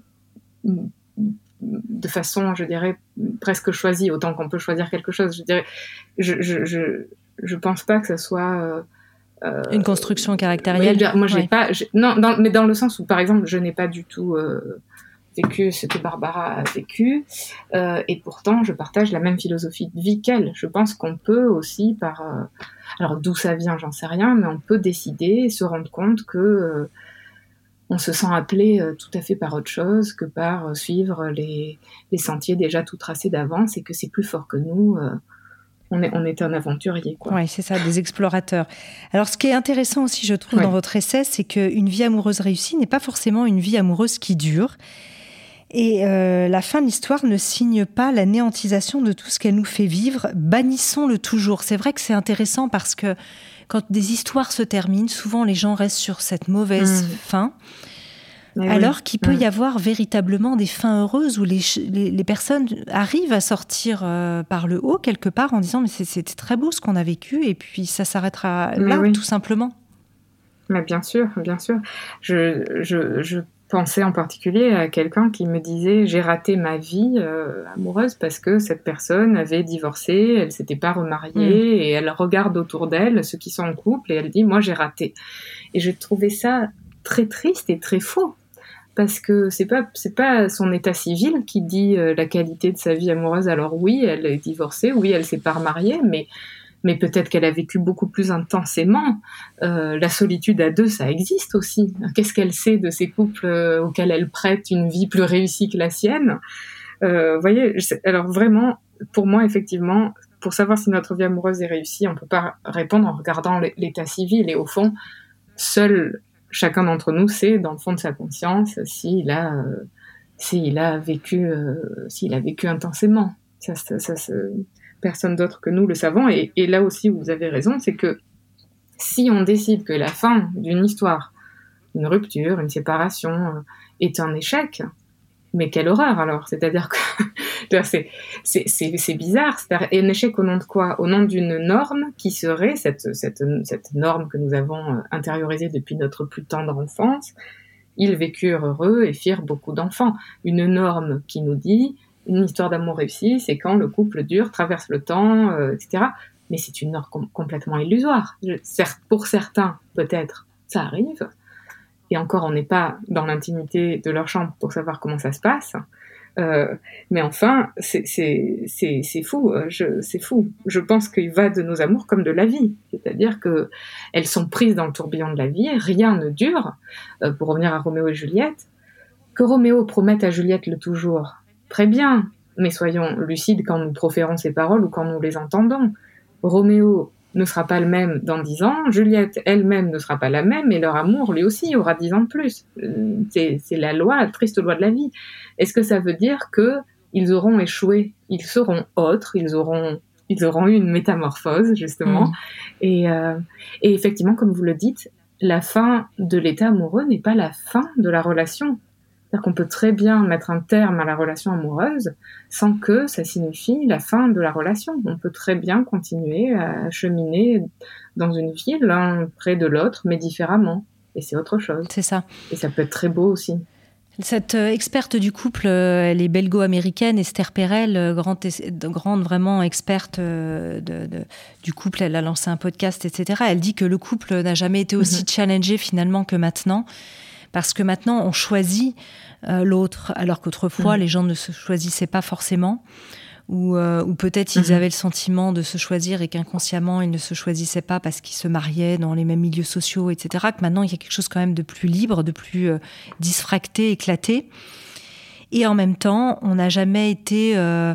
de façon, je dirais, presque choisie, autant qu'on peut choisir quelque chose. Je dirais, je, je, je, je pense pas que ça soit euh, une construction caractérielle. Oui, moi, j'ai ouais. pas, j'ai, non, dans, mais dans le sens où, par exemple, je n'ai pas du tout euh, vécu ce que Barbara a vécu, euh, et pourtant, je partage la même philosophie de vie qu'elle. Je pense qu'on peut aussi, par, euh, alors d'où ça vient, j'en sais rien, mais on peut décider et se rendre compte que euh, on se sent appelé euh, tout à fait par autre chose que par euh, suivre les, les sentiers déjà tout tracés d'avance, et que c'est plus fort que nous. Euh, on, est, on est un aventurier, quoi. Oui, c'est ça, des explorateurs. Alors, ce qui est intéressant aussi, je trouve, ouais. dans votre essai, c'est qu'une vie amoureuse réussie n'est pas forcément une vie amoureuse qui dure. Et euh, la fin de l'histoire ne signe pas l'anéantisation de tout ce qu'elle nous fait vivre. Bannissons-le toujours. C'est vrai que c'est intéressant parce que quand des histoires se terminent, souvent les gens restent sur cette mauvaise mmh. fin, mais alors oui. qu'il peut mmh. y avoir véritablement des fins heureuses où les, les, les personnes arrivent à sortir euh, par le haut quelque part en disant « mais c'est, c'était très beau ce qu'on a vécu » et puis ça s'arrêtera mais là, oui. tout simplement. Mais bien sûr, bien sûr. Je, je, je pensais en particulier à quelqu'un qui me disait « j'ai raté ma vie euh, amoureuse parce que cette personne avait divorcé, elle s'était pas remariée mmh. et elle regarde autour d'elle ceux qui sont en couple et elle dit « moi j'ai raté ». Et je trouvais ça très triste et très faux. Parce que c'est pas, c'est pas son état civil qui dit euh, la qualité de sa vie amoureuse. Alors oui, elle est divorcée, oui, elle s'est pas remariée, mais mais peut-être qu'elle a vécu beaucoup plus intensément. Euh, la solitude à deux, ça existe aussi. Qu'est-ce qu'elle sait de ces couples euh, auxquels elle prête une vie plus réussie que la sienne ? euh, Vous voyez, alors vraiment, pour moi, effectivement, pour savoir si notre vie amoureuse est réussie, on ne peut pas répondre en regardant l'état civil. Et au fond, seul chacun d'entre nous sait, dans le fond de sa conscience, s'il a, euh, s'il a vécu, euh, s'il a vécu intensément. Ça, ça, ça, ça, personne d'autre que nous le savons. Et, et là aussi, vous avez raison, c'est que si on décide que la fin d'une histoire, une rupture, une séparation, euh, est un échec, mais quelle horreur alors. C'est-à-dire que c'est, c'est, c'est, c'est bizarre. C'est un échec au nom de quoi ? Au nom d'une norme qui serait cette, cette, cette norme que nous avons intériorisée depuis notre plus tendre enfance. Ils vécurent heureux et firent beaucoup d'enfants. Une norme qui nous dit une histoire d'amour réussie, c'est quand le couple dure, traverse le temps, euh, et cetera. Mais c'est une norme com- complètement illusoire. Je, certes, pour certains, peut-être, ça arrive. Et encore, on n'est pas dans l'intimité de leur chambre pour savoir comment ça se passe. Euh, mais enfin, c'est, c'est, c'est, c'est fou. Je, c'est fou. Je pense qu'il va de nos amours comme de la vie. C'est-à-dire que elles sont prises dans le tourbillon de la vie. Rien ne dure. Euh, pour revenir à Roméo et Juliette, que Roméo promette à Juliette le toujours. Très bien, mais soyons lucides quand nous proférons ces paroles ou quand nous les entendons. Roméo ne sera pas le même dans dix ans, Juliette elle-même ne sera pas la même, et leur amour, lui aussi, aura dix ans de plus. C'est, c'est la loi, la triste loi de la vie. Est-ce que ça veut dire qu'ils auront échoué ? Ils seront autres, ils auront, ils auront eu une métamorphose, justement. Mmh. Et, euh, et effectivement, comme vous le dites, la fin de l'état amoureux n'est pas la fin de la relation. C'est-à-dire qu'on peut très bien mettre un terme à la relation amoureuse sans que ça signifie la fin de la relation. On peut très bien continuer à cheminer dans une vie, l'un près de l'autre, mais différemment. Et c'est autre chose. C'est ça. Et ça peut être très beau aussi. Cette experte du couple, elle est belgo-américaine, Esther Perel, grande, grande vraiment experte de, de, du couple. Elle a lancé un podcast, et cetera. Elle dit que le couple n'a jamais été aussi mm-hmm. challengé finalement que maintenant. Parce que maintenant, on choisit euh, l'autre, alors qu'autrefois, mmh. les gens ne se choisissaient pas forcément. Ou, euh, ou peut-être ils mmh. avaient le sentiment de se choisir et qu'inconsciemment, ils ne se choisissaient pas parce qu'ils se mariaient dans les mêmes milieux sociaux, et cetera. Que maintenant, il y a quelque chose quand même de plus libre, de plus euh, disfracté, éclaté. Et en même temps, on n'a jamais été... Euh,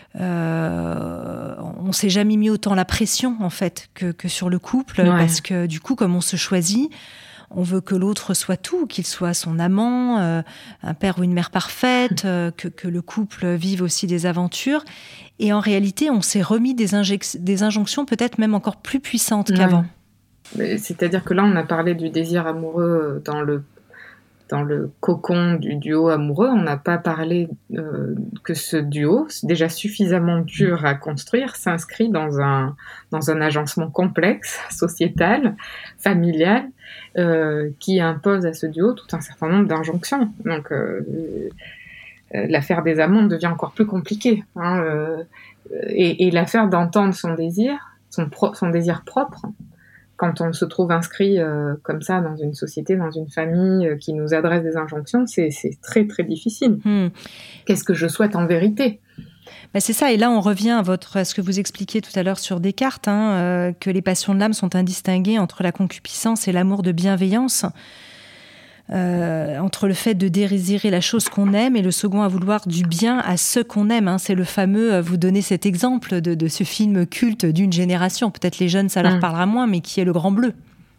euh, on ne s'est jamais mis autant la pression, en fait, que, que sur le couple. Ouais. Parce que du coup, comme on se choisit... On veut que l'autre soit tout, qu'il soit son amant, euh, un père ou une mère parfaite, euh, que, que le couple vive aussi des aventures. Et en réalité, on s'est remis des, injec- des injonctions peut-être même encore plus puissantes qu'avant. Ouais. C'est-à-dire que là, on a parlé du désir amoureux dans le, dans le cocon du duo amoureux. On n'a pas parlé euh, que ce duo, déjà suffisamment dur à construire, s'inscrit dans un, dans un agencement complexe, sociétal, familial, Euh, qui impose à ce duo tout un certain nombre d'injonctions. Donc, euh, euh, l'affaire des amants devient encore plus compliquée. Hein, euh, et, et l'affaire d'entendre son désir, son, pro- son désir propre, quand on se trouve inscrit euh, comme ça dans une société, dans une famille euh, qui nous adresse des injonctions, c'est, c'est très très difficile. Mmh. Qu'est-ce que je souhaite en vérité ? Ben c'est ça, et là on revient à, votre, à ce que vous expliquiez tout à l'heure sur Descartes, hein, euh, que les passions de l'âme sont indistinguées entre la concupiscence et l'amour de bienveillance, euh, entre le fait de désirer la chose qu'on aime et le second à vouloir du bien à ceux qu'on aime. Hein. C'est le fameux, vous donnez cet exemple de, de ce film culte d'une génération, peut-être les jeunes ça leur mmh. parlera moins, mais qui est Le Grand Bleu.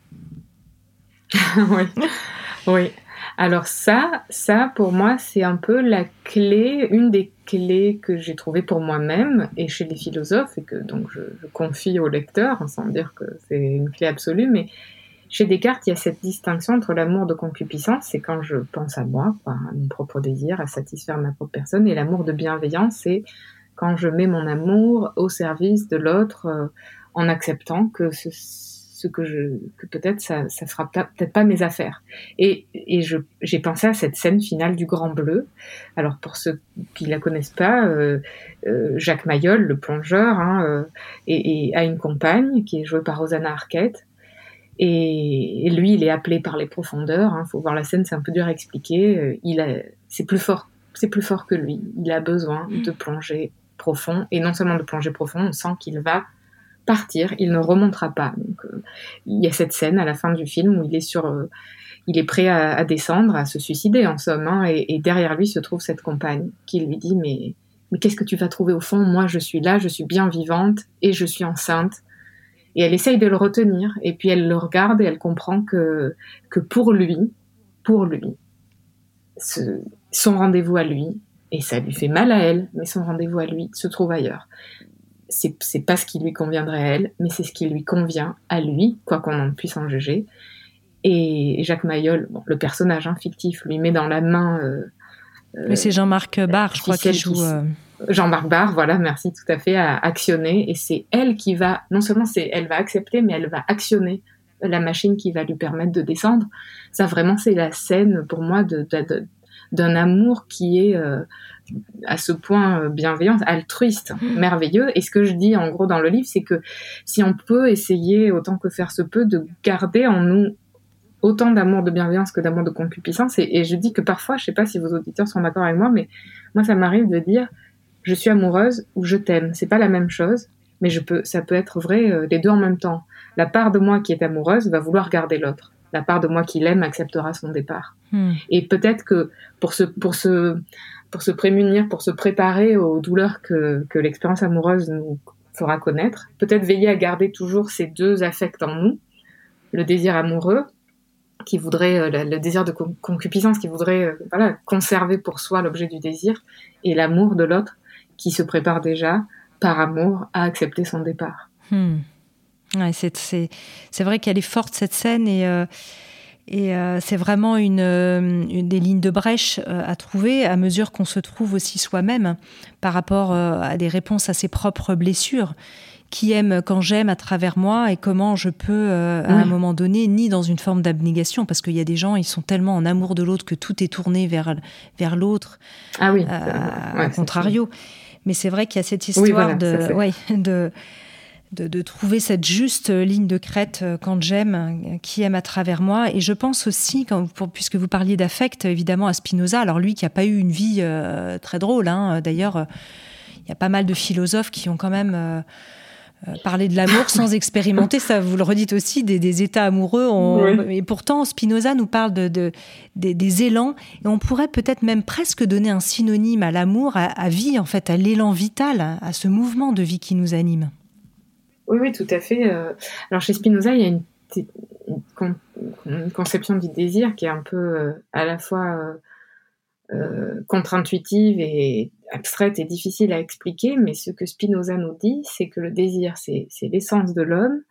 Oui, oui. Alors ça, ça pour moi, c'est un peu la clé, une des clés que j'ai trouvées pour moi-même et chez les philosophes, et que donc je, je confie au lecteur, sans dire que c'est une clé absolue, mais chez Descartes, il y a cette distinction entre l'amour de concupiscence, c'est quand je pense à moi, à mon propre désir, à satisfaire ma propre personne, et l'amour de bienveillance, c'est quand je mets mon amour au service de l'autre, euh, en acceptant que ce ce que je, que peut-être ça, ça fera peut-être pas mes affaires. Et, et je, j'ai pensé à cette scène finale du Grand Bleu. Alors, pour ceux qui la connaissent pas, euh, euh, Jacques Mayol, le plongeur, hein, euh, et, et a une compagne qui est jouée par Rosanna Arquette. Et, et lui, il est appelé par les profondeurs. Hein, faut voir la scène, c'est un peu dur à expliquer. Il a, c'est plus fort, c'est plus fort que lui. Il a besoin de plonger profond. Et non seulement de plonger profond, on sent qu'il va partir, il ne remontera pas. Donc, euh, il y a cette scène à la fin du film où il est sur, euh, il est prêt à, à descendre, à se suicider en somme, hein, et, et derrière lui se trouve cette compagne qui lui dit mais, mais qu'est-ce que tu vas trouver au fond ? Moi, je suis là, je suis bien vivante et je suis enceinte. Et elle essaye de le retenir, et puis elle le regarde et elle comprend que, que pour lui, pour lui, ce, son rendez-vous à lui, et ça lui fait mal à elle, mais son rendez-vous à lui se trouve ailleurs. C'est, c'est pas ce qui lui conviendrait à elle, mais c'est ce qui lui convient à lui, quoi qu'on en puisse en juger. Et Jacques Mayol, bon, le personnage hein, fictif, lui met dans la main... Euh, mais c'est Jean-Marc Barr, je crois, qui joue... Euh... Jean-Marc Barr, voilà, merci, tout à fait, à actionner. Et c'est elle qui va, non seulement c'est, elle va accepter, mais elle va actionner la machine qui va lui permettre de descendre. Ça, vraiment, c'est la scène, pour moi, de, de, de, d'un amour qui est euh, à ce point bienveillant, altruiste, mmh. merveilleux. Et ce que je dis, en gros, dans le livre, c'est que si on peut essayer, autant que faire se peut, de garder en nous autant d'amour de bienveillance que d'amour de concupiscence. Et, et je dis que parfois, je sais pas si vos auditeurs sont d'accord avec moi, mais moi, ça m'arrive de dire je suis amoureuse ou je t'aime. C'est pas la même chose, mais je peux, ça peut être vrai euh, les deux en même temps. La part de moi qui est amoureuse va vouloir garder l'autre. La part de moi qui l'aime acceptera son départ. Hmm. Et peut-être que pour se, pour se, pour se prémunir, pour se préparer aux douleurs que, que l'expérience amoureuse nous fera connaître, peut-être veiller à garder toujours ces deux affects en nous, le désir amoureux, qui voudrait euh, le désir de concupiscence, qui voudrait euh, voilà conserver pour soi l'objet du désir, et l'amour de l'autre qui se prépare déjà par amour à accepter son départ. Hmm. Ouais, c'est c'est c'est vrai qu'elle est forte cette scène et euh, et euh, c'est vraiment une, une des lignes de brèche euh, à trouver à mesure qu'on se trouve aussi soi-même par rapport euh, à des réponses à ses propres blessures. Qui aime quand j'aime à travers moi et comment je peux, euh, à oui. un moment donné, ni dans une forme d'abnégation, parce qu'il y a des gens, ils sont tellement en amour de l'autre que tout est tourné vers, vers l'autre, ah oui, euh, ouais, à contrario. Mais c'est vrai qu'il y a cette histoire oui, voilà, de, ouais, de, de, de trouver cette juste ligne de crête quand j'aime, qui aime à travers moi. Et je pense aussi, quand, pour, puisque vous parliez d'affect, évidemment, à Spinoza, alors lui qui n'a pas eu une vie euh, très drôle, hein, d'ailleurs, euh, il y a pas mal de philosophes qui ont quand même... Euh, Euh, parler de l'amour sans expérimenter, ça vous le redites aussi, des, des états amoureux. On... Oui. Et pourtant, Spinoza nous parle de, de, de, des élans. Et on pourrait peut-être même presque donner un synonyme à l'amour, à, à vie, en fait, à l'élan vital, à, à ce mouvement de vie qui nous anime. Oui, oui, tout à fait. Alors, chez Spinoza, il y a une, une, con, une conception du désir qui est un peu euh, à la fois euh, euh, contre-intuitive et abstraite et difficile à expliquer, mais ce que Spinoza nous dit, c'est que le désir, c'est, c'est l'essence de l'homme,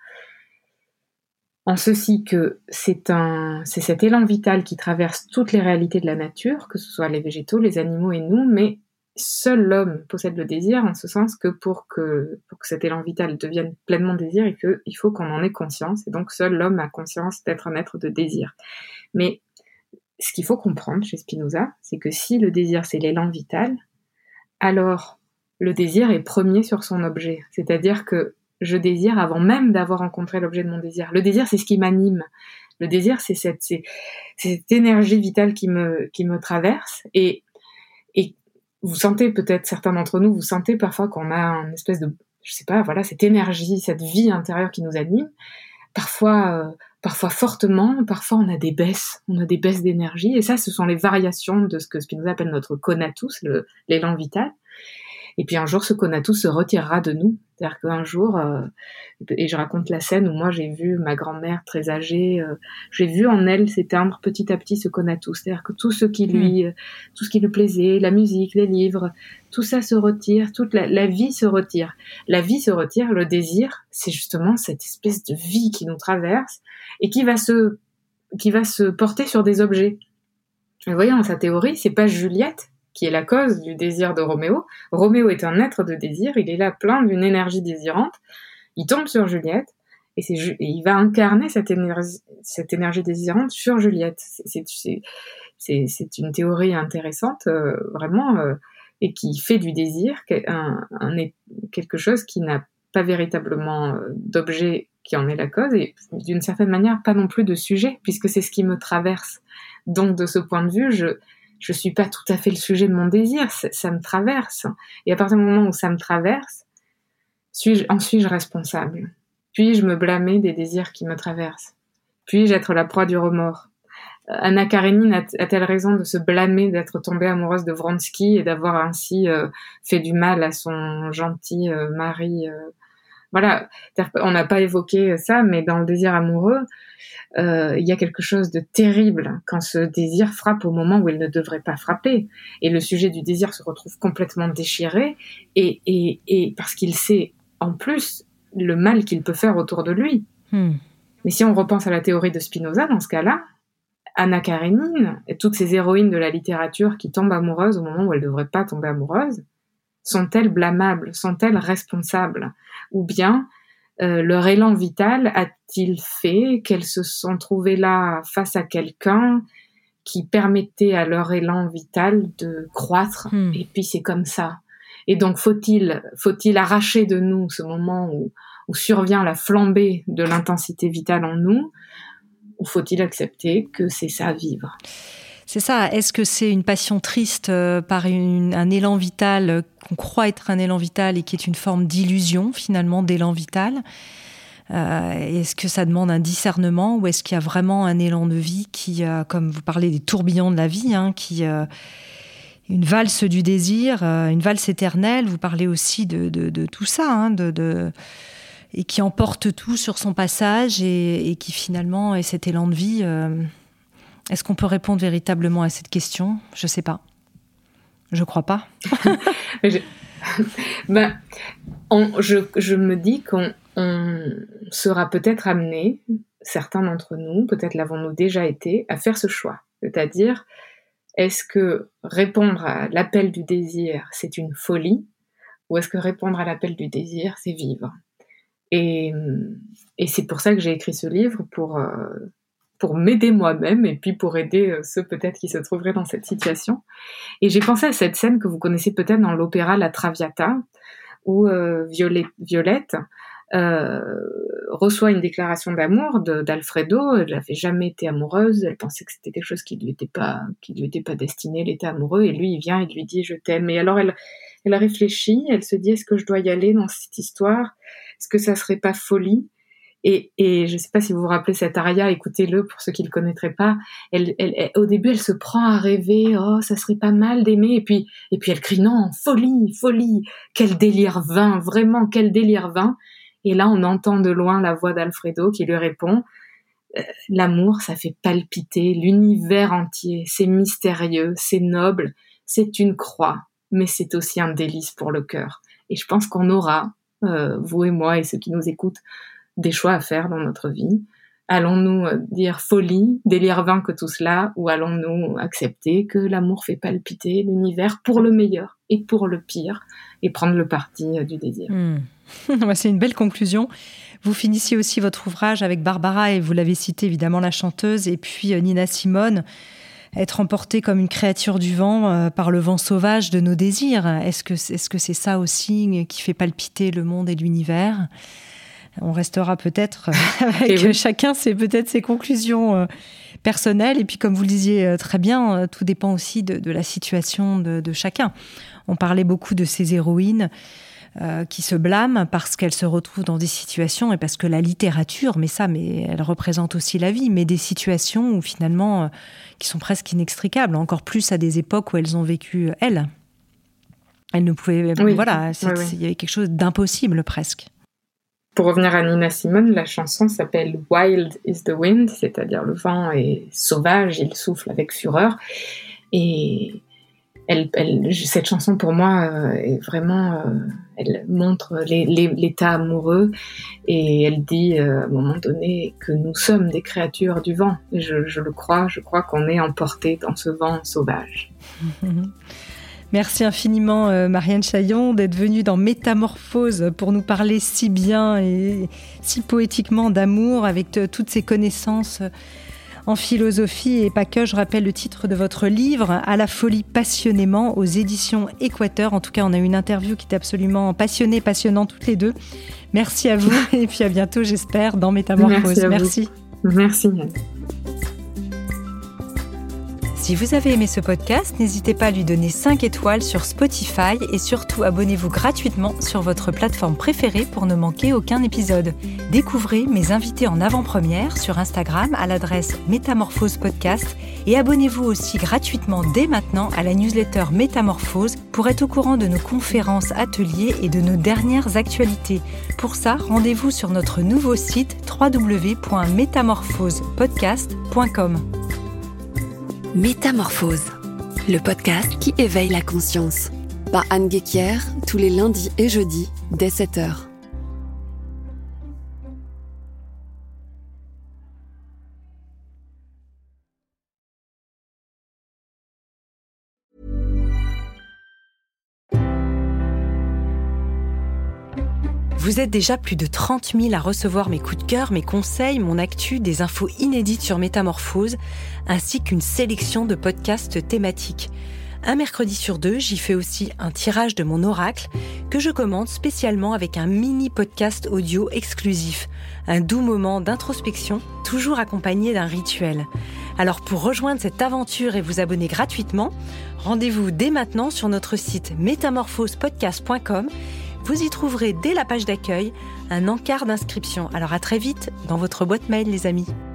en ceci que c'est, un, c'est cet élan vital qui traverse toutes les réalités de la nature, que ce soit les végétaux, les animaux et nous, mais seul l'homme possède le désir, en ce sens que pour que, pour que cet élan vital devienne pleinement désir, et que, il faut qu'on en ait conscience, et donc seul l'homme a conscience d'être un être de désir. Mais ce qu'il faut comprendre chez Spinoza, c'est que si le désir, c'est l'élan vital, alors le désir est premier sur son objet. C'est-à-dire que je désire avant même d'avoir rencontré l'objet de mon désir. Le désir, c'est ce qui m'anime. Le désir, c'est cette, c'est, c'est cette énergie vitale qui me, qui me traverse. Et, et vous sentez, peut-être certains d'entre nous, vous sentez parfois qu'on a une espèce de, je sais pas, voilà, cette énergie, cette vie intérieure qui nous anime. Parfois, euh, parfois fortement, parfois on a des baisses, on a des baisses d'énergie, et ça, ce sont les variations de ce que Spinoza appelle notre conatus, le, l'élan vital. Et puis un jour, ce conatus se retirera de nous. C'est-à-dire qu'un jour, euh, et je raconte la scène où moi j'ai vu ma grand-mère très âgée, euh, j'ai vu en elle s'éteindre petit à petit ce conatus. C'est-à-dire que tout ce qui lui, mmh. tout ce qui lui plaisait, la musique, les livres, tout ça se retire, toute la, la vie se retire. La vie se retire, le désir, c'est justement cette espèce de vie qui nous traverse et qui va se, qui va se porter sur des objets. Et voyez, dans sa théorie, c'est pas Juliette qui est la cause du désir de Roméo. Roméo est un être de désir, il est là plein d'une énergie désirante, il tombe sur Juliette, et, c'est, et il va incarner cette énergie, cette énergie désirante sur Juliette. C'est, c'est, c'est, c'est, c'est une théorie intéressante, euh, vraiment, euh, et qui fait du désir un, un, quelque chose qui n'a pas véritablement euh, d'objet qui en est la cause, et d'une certaine manière, pas non plus de sujet, puisque c'est ce qui me traverse. Donc, de ce point de vue, je... je suis pas tout à fait le sujet de mon désir, ça, ça me traverse. Et à partir du moment où ça me traverse, Suis-je, en suis-je responsable ? Puis-je me blâmer des désirs qui me traversent ? Puis-je être la proie du remords ? Anna Karénine a-t-elle raison de se blâmer d'être tombée amoureuse de Vronsky et d'avoir ainsi euh, fait du mal à son gentil euh, mari euh, Voilà, on n'a pas évoqué ça, mais dans le désir amoureux, euh, il y a quelque chose de terrible quand ce désir frappe au moment où il ne devrait pas frapper. Et le sujet du désir se retrouve complètement déchiré, et, et, et parce qu'il sait en plus le mal qu'il peut faire autour de lui. Hmm. Mais si on repense à la théorie de Spinoza, dans ce cas-là, Anna Karénine et toutes ces héroïnes de la littérature qui tombent amoureuses au moment où elles ne devraient pas tomber amoureuses, sont-elles blâmables ? Sont-elles responsables ? Ou bien euh, leur élan vital a-t-il fait qu'elles se sont trouvées là face à quelqu'un qui permettait à leur élan vital de croître, hmm. et puis c'est comme ça. Et donc faut-il, faut-il arracher de nous ce moment où, où survient la flambée de l'intensité vitale en nous, ou faut-il accepter que c'est ça, vivre ? C'est ça. Est-ce que c'est une passion triste euh, par une, un élan vital euh, qu'on croit être un élan vital et qui est une forme d'illusion, finalement, d'élan vital ? euh, Est-ce que ça demande un discernement, ou est-ce qu'il y a vraiment un élan de vie qui, euh, comme vous parlez des tourbillons de la vie, hein, qui... Euh, une valse du désir, euh, une valse éternelle, vous parlez aussi de, de, de tout ça, hein, de... de et qui emporte tout sur son passage, et, et qui finalement est cet élan de vie. Euh, est-ce qu'on peut répondre véritablement à cette question ? Je ne sais pas. Je ne crois pas. je, ben, on, je, je me dis qu'on on sera peut-être amené, certains d'entre nous, peut-être l'avons-nous déjà été, à faire ce choix. C'est-à-dire, est-ce que répondre à l'appel du désir, c'est une folie, ou est-ce que répondre à l'appel du désir, c'est vivre ? Et, et c'est pour ça que j'ai écrit ce livre, pour, euh, pour m'aider moi-même, et puis pour aider euh, ceux peut-être qui se trouveraient dans cette situation. Et j'ai pensé à cette scène que vous connaissez peut-être dans l'opéra La Traviata, où euh, Violette, Violette euh, reçoit une déclaration d'amour de, d'Alfredo. Elle n'avait jamais été amoureuse, elle pensait que c'était quelque chose qui lui était pas, qui lui était pas destiné, elle était amoureux, et lui il vient et lui dit « je t'aime ». Et alors elle, elle réfléchit, elle se dit « est-ce que je dois y aller dans cette histoire ? Est-ce que ça serait pas folie ?» Et, et je sais pas si vous vous rappelez cette aria, écoutez-le pour ceux qui le connaîtraient pas. Elle, elle, elle, au début, elle se prend à rêver, oh, ça serait pas mal d'aimer, et puis, et puis elle crie non, folie, folie, quel délire vain, vraiment, quel délire vain. Et là, on entend de loin la voix d'Alfredo qui lui répond, euh, l'amour, ça fait palpiter l'univers entier, c'est mystérieux, c'est noble, c'est une croix, mais c'est aussi un délice pour le cœur. Et je pense qu'on aura, euh, vous et moi et ceux qui nous écoutent, des choix à faire dans notre vie. Allons-nous dire folie, délire vain que tout cela, ou allons-nous accepter que l'amour fait palpiter l'univers pour le meilleur et pour le pire, et prendre le parti du désir. Mmh. C'est une belle conclusion. Vous finissiez aussi votre ouvrage avec Barbara, et vous l'avez cité évidemment, la chanteuse, et puis Nina Simone, être emportée comme une créature du vent euh, par le vent sauvage de nos désirs. Est-ce que, est-ce que c'est ça aussi qui fait palpiter le monde et l'univers ? On restera peut-être avec oui. chacun, c'est peut-être ses conclusions euh, personnelles. Et puis, comme vous le disiez euh, très bien, euh, tout dépend aussi de, de la situation de, de chacun. On parlait beaucoup de ces héroïnes euh, qui se blâment parce qu'elles se retrouvent dans des situations, et parce que la littérature, mais ça, mais elle représente aussi la vie, mais des situations où finalement, euh, qui sont presque inextricables, encore plus à des époques où elles ont vécu, elles. Elles ne pouvaient... Oui. Voilà, oui, oui. Il y avait quelque chose d'impossible presque. Pour revenir à Nina Simone, la chanson s'appelle « Wild is the wind », c'est-à-dire le vent est sauvage, il souffle avec fureur. Et elle, elle, cette chanson, pour moi, euh, est vraiment... Euh, elle montre les, les, l'état amoureux, et elle dit euh, à un moment donné que nous sommes des créatures du vent. Et je, je le crois, je crois qu'on est emportés dans ce vent sauvage. Merci infiniment euh, Marianne Chaillon d'être venue dans Métamorphose pour nous parler si bien et si poétiquement d'amour, avec t- toutes ces connaissances en philosophie et pas que. Je rappelle le titre de votre livre, À la folie passionnément, aux éditions Équateur. En tout cas, on a eu une interview qui était absolument passionnée, passionnante toutes les deux. Merci à vous et puis à bientôt, j'espère, dans Métamorphose. Merci. Merci. Merci. Si Si vous avez aimé ce podcast, n'hésitez pas à lui donner cinq étoiles sur Spotify et surtout abonnez-vous gratuitement sur votre plateforme préférée pour ne manquer aucun épisode. Découvrez mes invités en avant-première sur Instagram à l'adresse Métamorphose Podcast et abonnez-vous aussi gratuitement dès maintenant à la newsletter Métamorphose pour être au courant de nos conférences, ateliers et de nos dernières actualités. Pour ça, rendez-vous sur notre nouveau site w w w point métamorphose podcast point com. Métamorphose, le podcast qui éveille la conscience. Par Anne Guéquière, tous les lundis et jeudis, dès sept heures. Vous êtes déjà plus de trente mille à recevoir mes coups de cœur, mes conseils, mon actu, des infos inédites sur Métamorphose, ainsi qu'une sélection de podcasts thématiques. Un mercredi sur deux, j'y fais aussi un tirage de mon oracle que je commande spécialement avec un mini podcast audio exclusif, un doux moment d'introspection, toujours accompagné d'un rituel. Alors pour rejoindre cette aventure et vous abonner gratuitement, rendez-vous dès maintenant sur notre site métamorphose podcast point com. Vous y trouverez dès la page d'accueil un encart d'inscription. Alors à très vite dans votre boîte mail les amis.